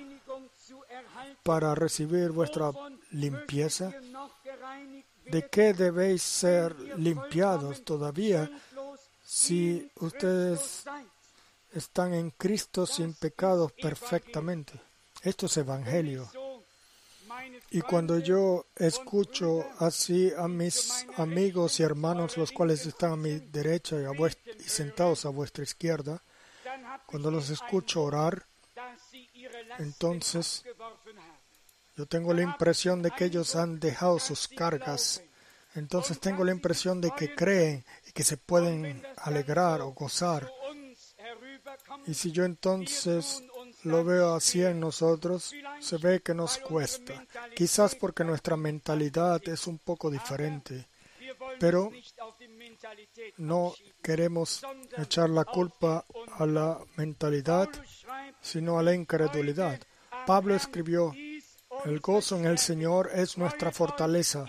para recibir vuestra limpieza? ¿De qué debéis ser limpiados todavía si ustedes están en Cristo sin pecados perfectamente? Esto es evangelio. Y cuando yo escucho así a mis amigos y hermanos, los cuales están a mi derecha y, a vuestra, y sentados a vuestra izquierda, cuando los escucho orar, entonces yo tengo la impresión de que ellos han dejado sus cargas. Entonces tengo la impresión de que creen y que se pueden alegrar o gozar Y si yo entonces lo veo así en nosotros, se ve que nos cuesta. Quizás porque nuestra mentalidad es un poco diferente, pero no queremos echar la culpa a la mentalidad, sino a la incredulidad. Pablo escribió: el gozo en el Señor es nuestra fortaleza.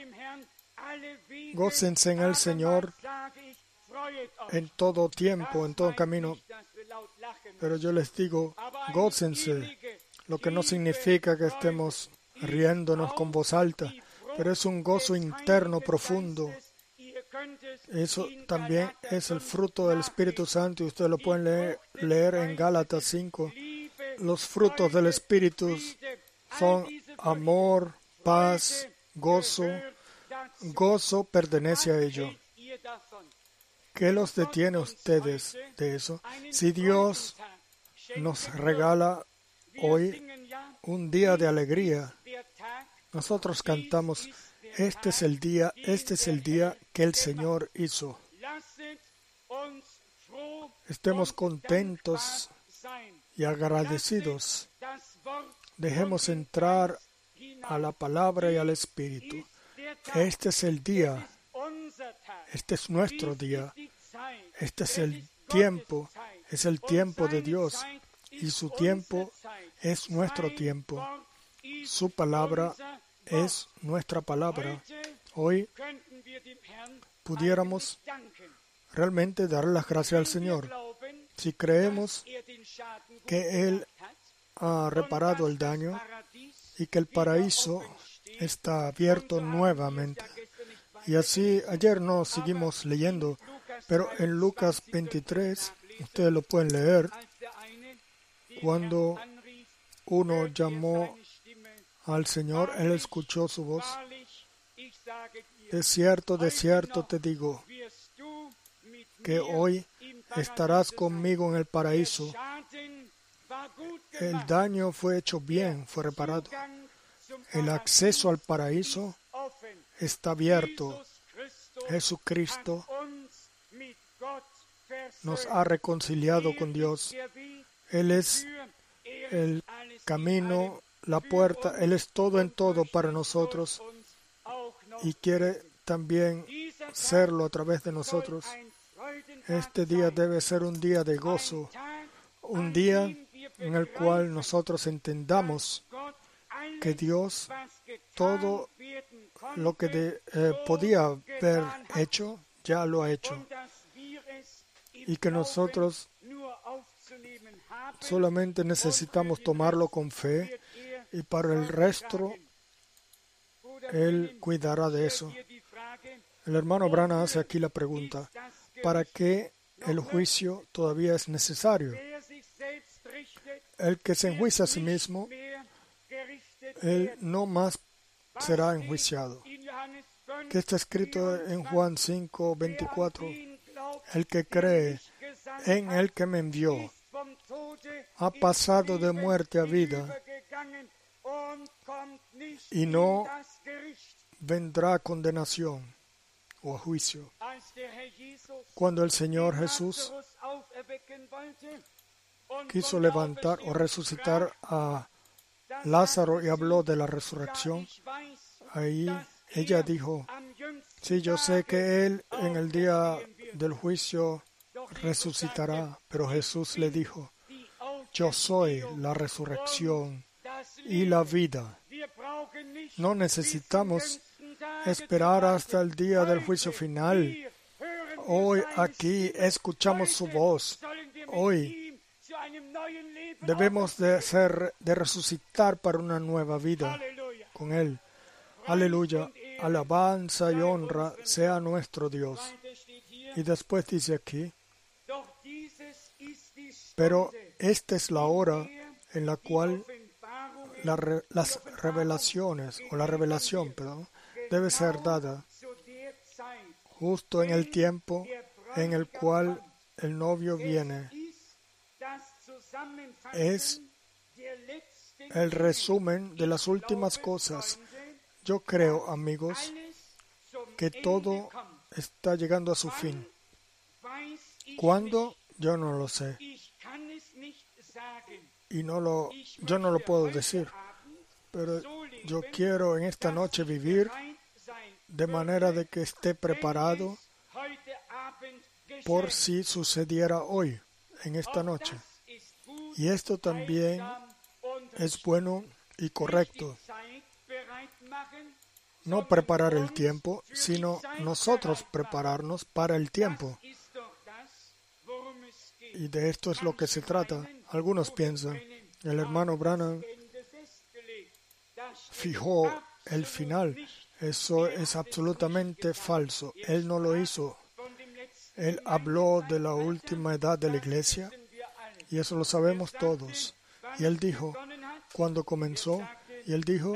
Gócense en el Señor en todo tiempo, en todo camino. Pero yo les digo, gócense, lo que no significa que estemos riéndonos con voz alta, pero es un gozo interno profundo. Eso también es el fruto del Espíritu Santo, y ustedes lo pueden leer, leer en Gálatas cinco. Los frutos del Espíritu son amor, paz, gozo. Gozo pertenece a ello. ¿Qué los detiene a ustedes de eso? Si Dios nos regala hoy un día de alegría, nosotros cantamos: este es el día, este es el día que el Señor hizo. Estemos contentos y agradecidos. Dejemos entrar a la palabra y al Espíritu. Este es el día. Este es nuestro día. Este es el tiempo. Es el tiempo de Dios. Y su tiempo es nuestro tiempo. Su palabra es nuestra palabra. Hoy pudiéramos realmente dar las gracias al Señor. Si creemos que Él ha reparado el daño y que el paraíso está abierto nuevamente. Y así, ayer no seguimos leyendo, pero en Lucas veintitrés, ustedes lo pueden leer, cuando uno llamó al Señor, Él escuchó su voz. De cierto, de cierto te digo, que hoy estarás conmigo en el paraíso. El daño fue hecho bien, fue reparado. El acceso al paraíso está abierto. Jesucristo nos ha reconciliado con Dios. Él es el camino, la puerta, Él es todo en todo para nosotros y quiere también serlo a través de nosotros. Este día debe ser un día de gozo, un día en el cual nosotros entendamos que Dios todo lo que de, eh, podía haber hecho, ya lo ha hecho. Y que nosotros solamente necesitamos tomarlo con fe, y para el resto Él cuidará de eso. El hermano Branham hace aquí la pregunta: ¿para qué el juicio todavía es necesario? El que se enjuicia a sí mismo, él no más será enjuiciado. Que está escrito en Juan cinco veinticuatro: el que cree en el que me envió ha pasado de muerte a vida y no vendrá a condenación o a juicio. Cuando el Señor Jesús quiso levantar o resucitar a Lázaro y habló de la resurrección, ahí ella dijo: sí, yo sé que Él en el día del juicio resucitará, pero Jesús le dijo: yo soy la resurrección y la vida. No necesitamos esperar hasta el día del juicio final. Hoy aquí escuchamos su voz. Hoy debemos de ser, de resucitar para una nueva vida con Él. Aleluya. Alabanza y honra sea nuestro Dios. Y después dice aquí: pero esta es la hora en la cual la re, las revelaciones, o la revelación, perdón, debe ser dada justo en el tiempo en el cual el novio viene. Es el resumen de las últimas cosas. Yo creo, amigos, que todo está llegando a su fin. ¿Cuándo? Yo no lo sé. y no lo, yo no lo puedo decir, pero yo quiero en esta noche vivir de manera de que esté preparado por si sucediera hoy, en esta noche. Y esto también es bueno y correcto. No preparar el tiempo, sino nosotros prepararnos para el tiempo. Y de esto es lo que se trata. Algunos piensan, el hermano Branham fijó el final. Eso es absolutamente falso. Él no lo hizo. Él habló de la última edad de la iglesia, y eso lo sabemos todos. Y él dijo, cuando comenzó, y él dijo,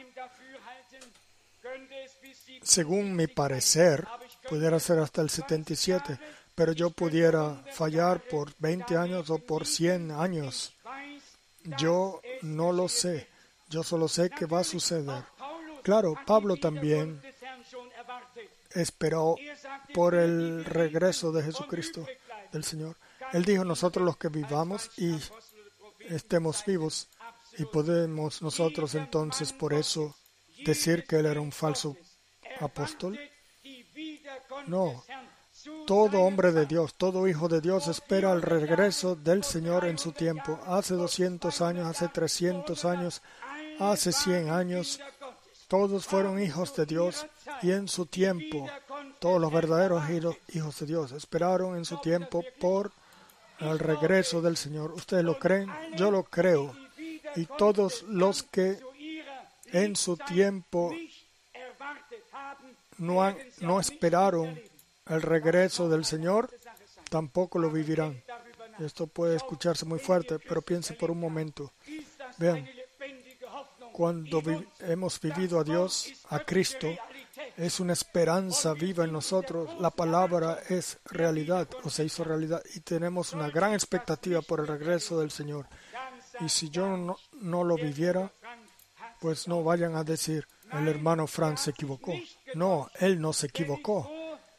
según mi parecer, pudiera ser hasta el setenta y siete, pero yo pudiera fallar por veinte años o por cien años. Yo no lo sé. Yo solo sé que va a suceder. Claro, Pablo también esperó por el regreso de Jesucristo, del Señor. Él dijo, nosotros los que vivamos y estemos vivos, y podemos nosotros entonces por eso decir que él era un falso apóstol. No. Todo hombre de Dios, todo hijo de Dios espera el regreso del Señor en su tiempo. Hace doscientos años, hace trescientos años, hace cien años, todos fueron hijos de Dios, y en su tiempo, todos los verdaderos hijos de Dios esperaron en su tiempo por el regreso del Señor. ¿Ustedes lo creen? Yo lo creo. Y todos los que en su tiempo no, han, no esperaron el regreso del Señor, tampoco lo vivirán. Esto puede escucharse muy fuerte, pero piense por un momento. Vean, cuando vi- hemos vivido a Dios, a Cristo, es una esperanza viva en nosotros. La palabra es realidad, o se hizo realidad, y tenemos una gran expectativa por el regreso del Señor. Y si yo no, no lo viviera, pues no vayan a decir, el hermano Frank se equivocó. No, él no se equivocó.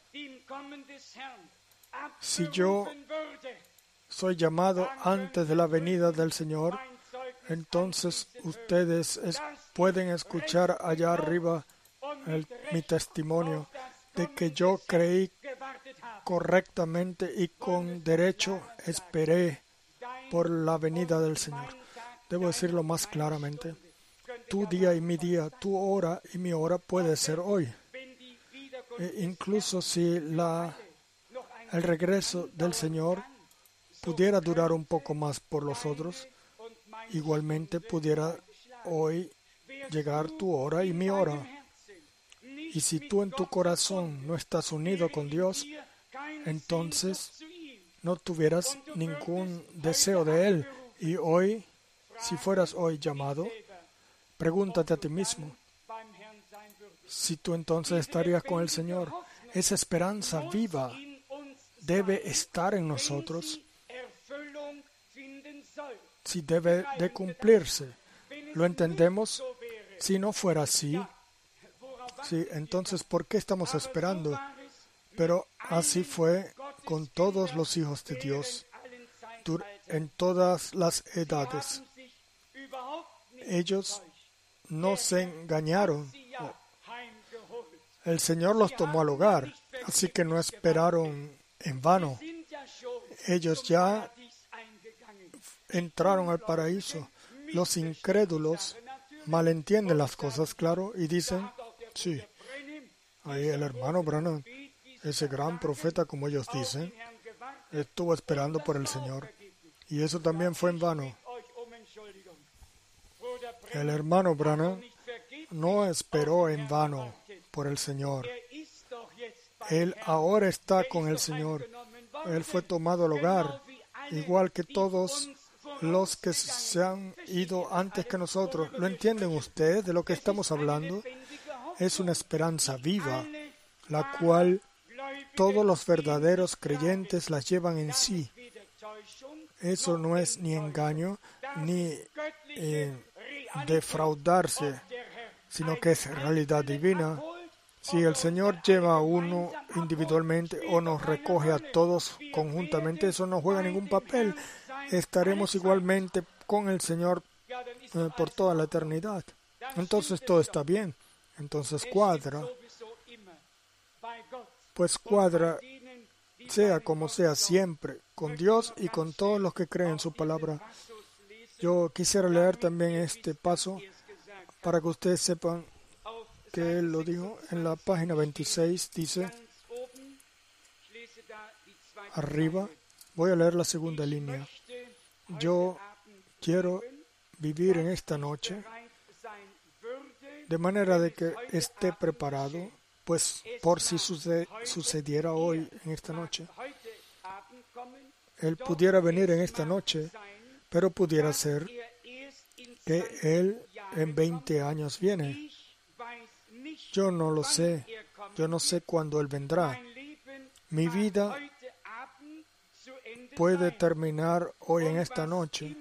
Si yo soy llamado antes de la venida del Señor, entonces ustedes es, pueden escuchar allá arriba el, mi testimonio de que yo creí correctamente y con derecho esperé por la venida del Señor. Debo decirlo más claramente. Tu día y mi día, tu hora y mi hora puede ser hoy. E incluso si la, el regreso del Señor pudiera durar un poco más por los otros, igualmente pudiera hoy llegar tu hora y mi hora. Y si tú en tu corazón no estás unido con Dios, entonces no tuvieras ningún deseo de Él. Y hoy, si fueras hoy llamado, pregúntate a ti mismo si tú entonces estarías con el Señor. Esa esperanza viva debe estar en nosotros, si debe de cumplirse. ¿Lo entendemos? Si no fuera así, sí, entonces ¿por qué estamos esperando? Pero así fue con todos los hijos de Dios en todas las edades. Ellos no se engañaron. El Señor los tomó al hogar, así que no esperaron en vano. Ellos ya entraron al paraíso. Los incrédulos malentienden las cosas, claro, y dicen, sí, ahí el hermano Branham, ese gran profeta, como ellos dicen, estuvo esperando por el Señor. Y eso también fue en vano. El hermano Branham no esperó en vano por el Señor. Él ahora está con el Señor. Él fue tomado al hogar, igual que todos los que se han ido antes que nosotros. ¿Lo entienden ustedes de lo que estamos hablando? Es una esperanza viva, la cual todos los verdaderos creyentes la llevan en sí. Eso no es ni engaño, ni eh, defraudarse, sino que es realidad divina. Si el Señor lleva a uno individualmente o nos recoge a todos conjuntamente, eso no juega ningún papel. Estaremos igualmente con el Señor eh, por toda la eternidad. Entonces todo está bien. Entonces cuadra. Pues cuadra, sea como sea, siempre, con Dios y con todos los que creen en su palabra. Yo quisiera leer también este paso para que ustedes sepan que Él lo dijo. En la página veintiséis dice, arriba, voy a leer la segunda línea. Yo quiero vivir en esta noche de manera de que esté preparado, pues por si suce- sucediera hoy en esta noche. Él pudiera venir en esta noche, pero pudiera ser que Él en veinte años viene. Yo no lo sé. Yo no sé cuándo Él vendrá. Mi vida puede terminar hoy en esta noche.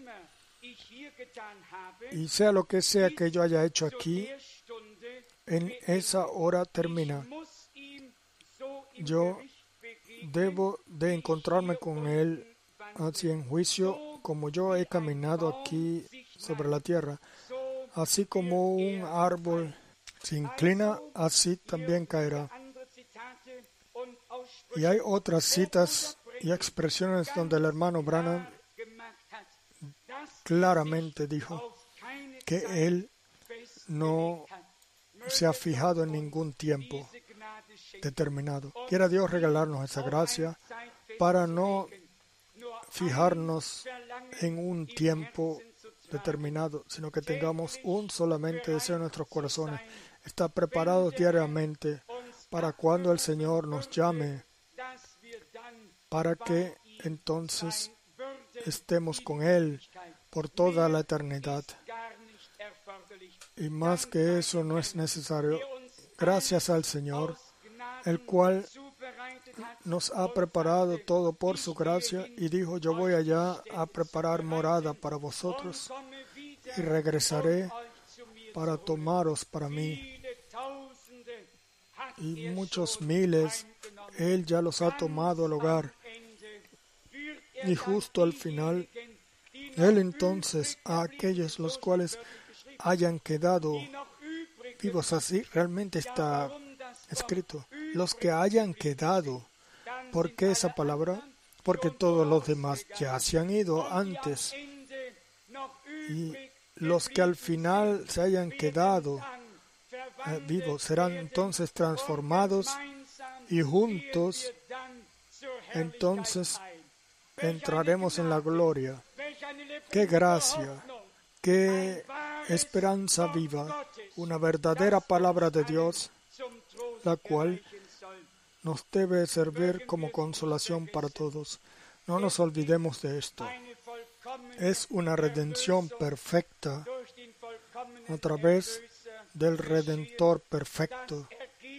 Y sea lo que sea que yo haya hecho aquí, en esa hora termina. Yo debo de encontrarme con Él así en juicio, como yo he caminado aquí sobre la tierra. Así como un árbol se inclina, así también caerá. Y hay otras citas y expresiones donde el hermano Branham claramente dijo que él no se ha fijado en ningún tiempo determinado. Quiera Dios regalarnos esa gracia para no fijarnos en un tiempo determinado, sino que tengamos un solamente deseo en nuestros corazones, estar preparados diariamente para cuando el Señor nos llame, para que entonces estemos con Él por toda la eternidad. Y más que eso no es necesario. Gracias al Señor, el cual nos ha preparado todo por su gracia y dijo, yo voy allá a preparar morada para vosotros y regresaré para tomaros para mí. Y muchos miles Él ya los ha tomado al hogar. Y justo al final, Él entonces a aquellos los cuales hayan quedado vivos, así realmente está escrito, los que hayan quedado. ¿Por qué esa palabra? Porque todos los demás ya se han ido antes. Y los que al final se hayan quedado eh, vivos serán entonces transformados y juntos entonces entraremos en la gloria. ¡Qué gracia! ¡Qué esperanza viva! Una verdadera palabra de Dios, la cual nos debe servir como consolación para todos. No nos olvidemos de esto. Es una redención perfecta a través del Redentor perfecto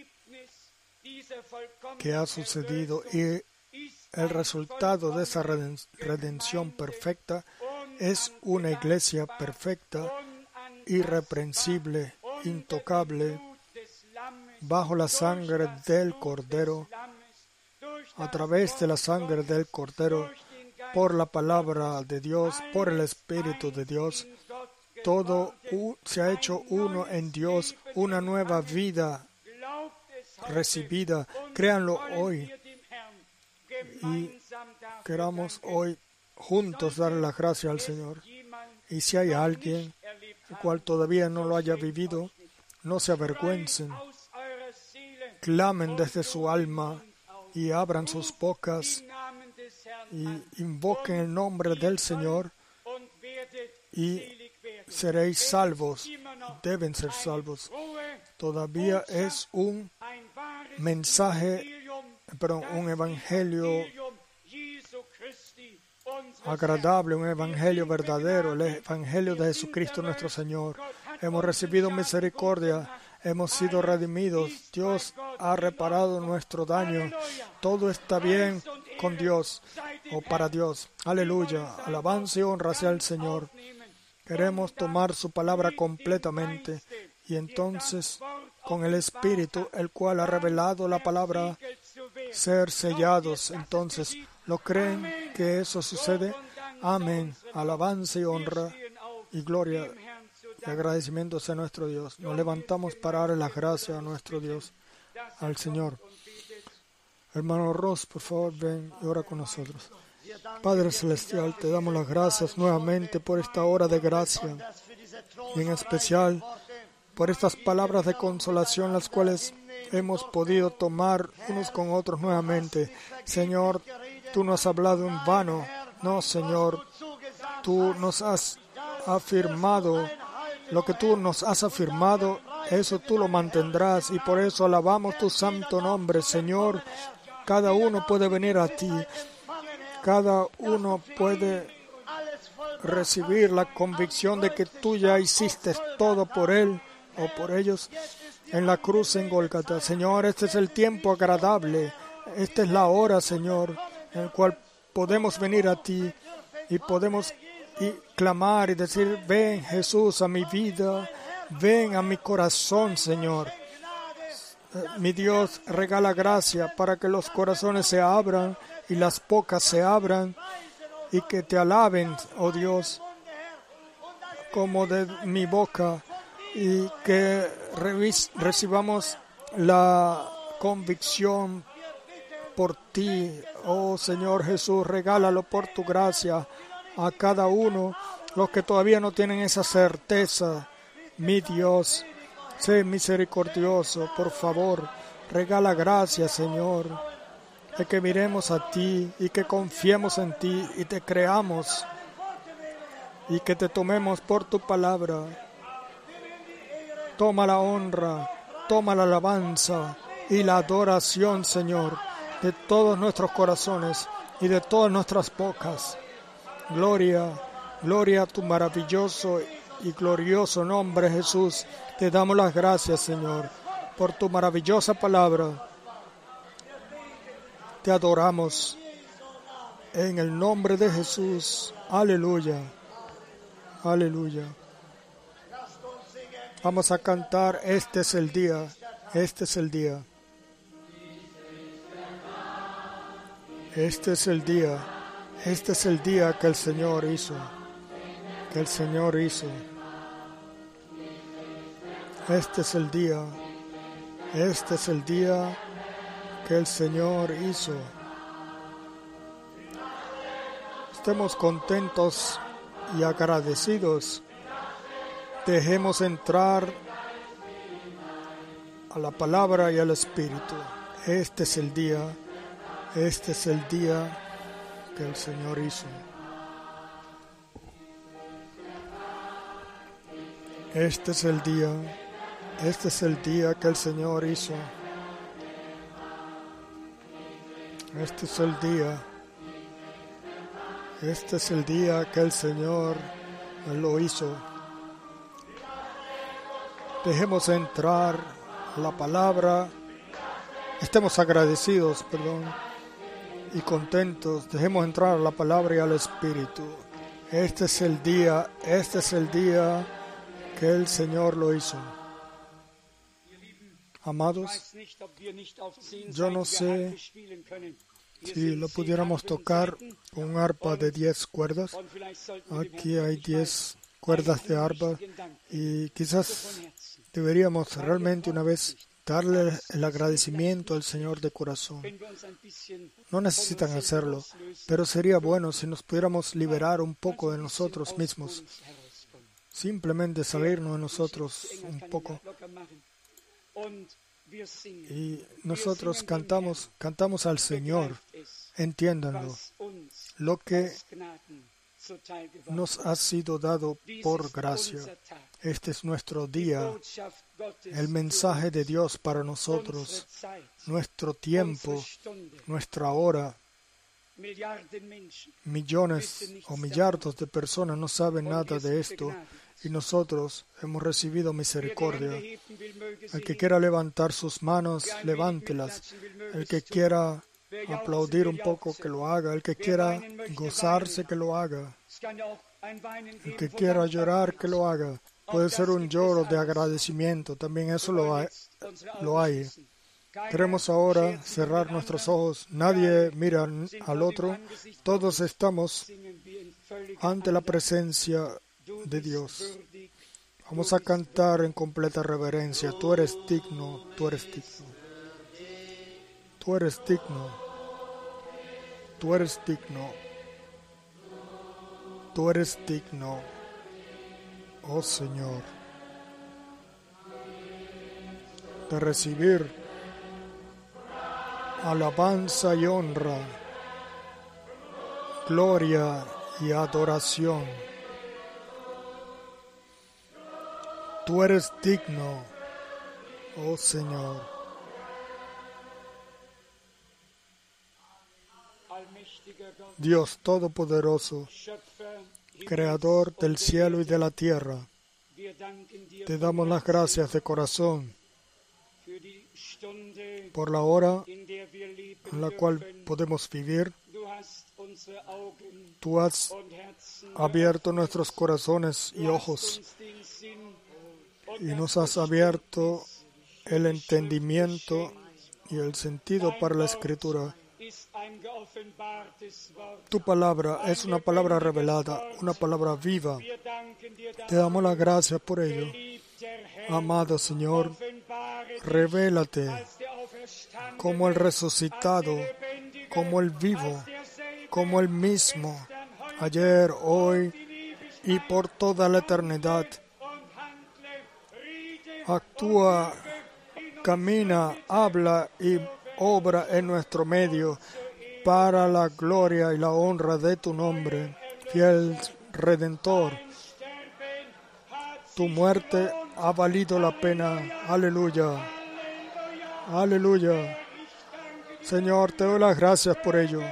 que ha sucedido, y el resultado de esa redención perfecta es una iglesia perfecta, irreprensible, intocable, bajo la sangre del Cordero, a través de la sangre del Cordero, por la palabra de Dios, por el Espíritu de Dios. Todo se ha hecho uno en Dios, una nueva vida recibida. Créanlo hoy. Y queramos hoy juntos darle la gracia al Señor. Y si hay alguien el cual todavía no lo haya vivido, no se avergüencen. Clamen desde su alma y abran sus bocas y invoquen el nombre del Señor y seréis salvos. Deben ser salvos. Todavía es un mensaje, perdón, un evangelio agradable, un evangelio verdadero, el evangelio de Jesucristo nuestro Señor. Hemos recibido misericordia, hemos sido redimidos, Dios ha reparado nuestro daño, todo está bien con Dios o para Dios. Aleluya, alabanza y honra sea el Señor. Queremos tomar su palabra completamente y entonces con el Espíritu, el cual ha revelado la palabra, ser sellados. Entonces, ¿lo creen que eso sucede? Amén. Alabanza y honra y gloria y agradecimientos a nuestro Dios. Nos levantamos para dar las gracias a nuestro Dios, al Señor. Hermano Ross, por favor, ven y ora con nosotros. Padre Celestial, te damos las gracias nuevamente por esta hora de gracia y en especial por estas palabras de consolación, las cuales hemos podido tomar unos con otros nuevamente. Señor, tú no has hablado en vano. No, Señor, tú nos has afirmado. Lo que tú nos has afirmado, eso tú lo mantendrás, y por eso alabamos tu santo nombre, Señor. Cada uno puede venir a ti. Cada uno puede recibir la convicción de que tú ya hiciste todo por él o por ellos en la cruz en Gólgata. Señor, este es el tiempo agradable. Esta es la hora, Señor, en la cual podemos venir a ti y podemos y clamar y decir: ven, Jesús, a mi vida, ven a mi corazón, Señor. Eh, mi Dios, regala gracia para que los corazones se abran y las bocas se abran y que te alaben, oh Dios, como de mi boca, y que revis- recibamos la convicción por ti, oh Señor Jesús. Regálalo por tu gracia a cada uno, los que todavía no tienen esa certeza. Mi Dios, sé misericordioso, por favor, regala gracia, Señor, de que miremos a ti y que confiemos en ti y te creamos y que te tomemos por tu palabra. Toma la honra, toma la alabanza y la adoración, Señor, de todos nuestros corazones y de todas nuestras bocas. Gloria, gloria a tu maravilloso y glorioso nombre, Jesús. Te damos las gracias, Señor, por tu maravillosa palabra. Te adoramos en el nombre de Jesús. Aleluya, aleluya. Vamos a cantar: este es el día, este es el día. Este es el día, este es el día que el Señor hizo, que el Señor hizo. Este es el día, este es el día que el Señor hizo. Estemos contentos y agradecidos. Dejemos entrar a la palabra y al Espíritu. Este es el día, este es el día que el Señor hizo. Este es el día, este es el día que el Señor hizo. Este es el día, este es el día que el Señor lo hizo. Dejemos entrar la palabra, estemos agradecidos, perdón, y contentos. Dejemos entrar la palabra y al Espíritu. Este es el día, este es el día que el Señor lo hizo. Amados, yo no sé si lo pudiéramos tocar con un arpa de diez cuerdas. Aquí hay diez cuerdas de arpa y quizás deberíamos realmente una vez darle el agradecimiento al Señor de corazón. No necesitan hacerlo, pero sería bueno si nos pudiéramos liberar un poco de nosotros mismos. Simplemente salirnos de nosotros un poco. Y nosotros cantamos, cantamos al Señor, entiéndanlo, lo que nos ha sido dado por gracia. Este es nuestro día, el mensaje de Dios para nosotros, nuestro tiempo, nuestra hora. Millones o millardos de personas no saben nada de esto y nosotros hemos recibido misericordia. El que quiera levantar sus manos, levántelas. El que quiera aplaudir un poco, que lo haga. El que quiera gozarse, que lo haga. El que quiera llorar, que lo haga. Puede ser un lloro de agradecimiento, también eso lo hay. Lo hay. Queremos ahora cerrar nuestros ojos. Nadie mira al otro. Todos estamos ante la presencia de Dios. Vamos a cantar en completa reverencia. Tú eres digno, tú eres digno. Tú eres digno. Tú eres digno. Tú eres digno, oh Señor, de recibir alabanza y honra, gloria y adoración. Tú eres digno, oh Señor. Dios Todopoderoso, Creador del cielo y de la tierra, te damos las gracias de corazón por la hora en la cual podemos vivir. Tú has abierto nuestros corazones y ojos y nos has abierto el entendimiento y el sentido para la Escritura. Tu palabra es una palabra revelada, una palabra viva. Te damos las gracias por ello. Amado Señor, revélate como el resucitado, como el vivo, como el mismo, ayer, hoy y por toda la eternidad. Actúa, camina, habla y obra en nuestro medio para la gloria y la honra de tu nombre, fiel Redentor. Tu muerte ha valido la pena. Aleluya. Aleluya. Señor, te doy las gracias por ello.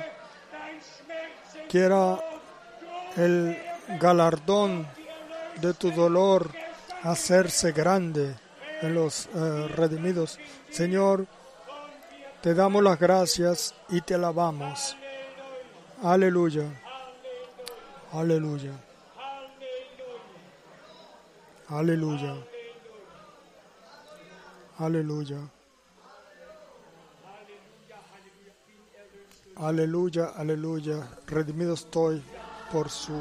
Quiera el galardón de tu dolor hacerse grande en los uh, redimidos. Señor, te damos las gracias y te alabamos. Aleluya. Aleluya. Aleluya. Aleluya. Aleluya, aleluya. Redimido estoy por su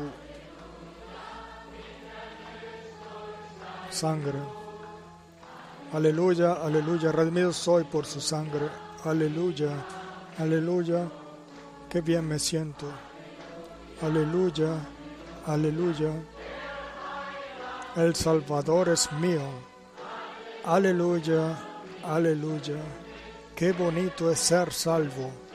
sangre. Aleluya, aleluya. Redimido soy por su sangre. Aleluya, aleluya. Qué bien me siento. Aleluya, aleluya. El Salvador es mío. Aleluya, aleluya. Qué bonito es ser salvo.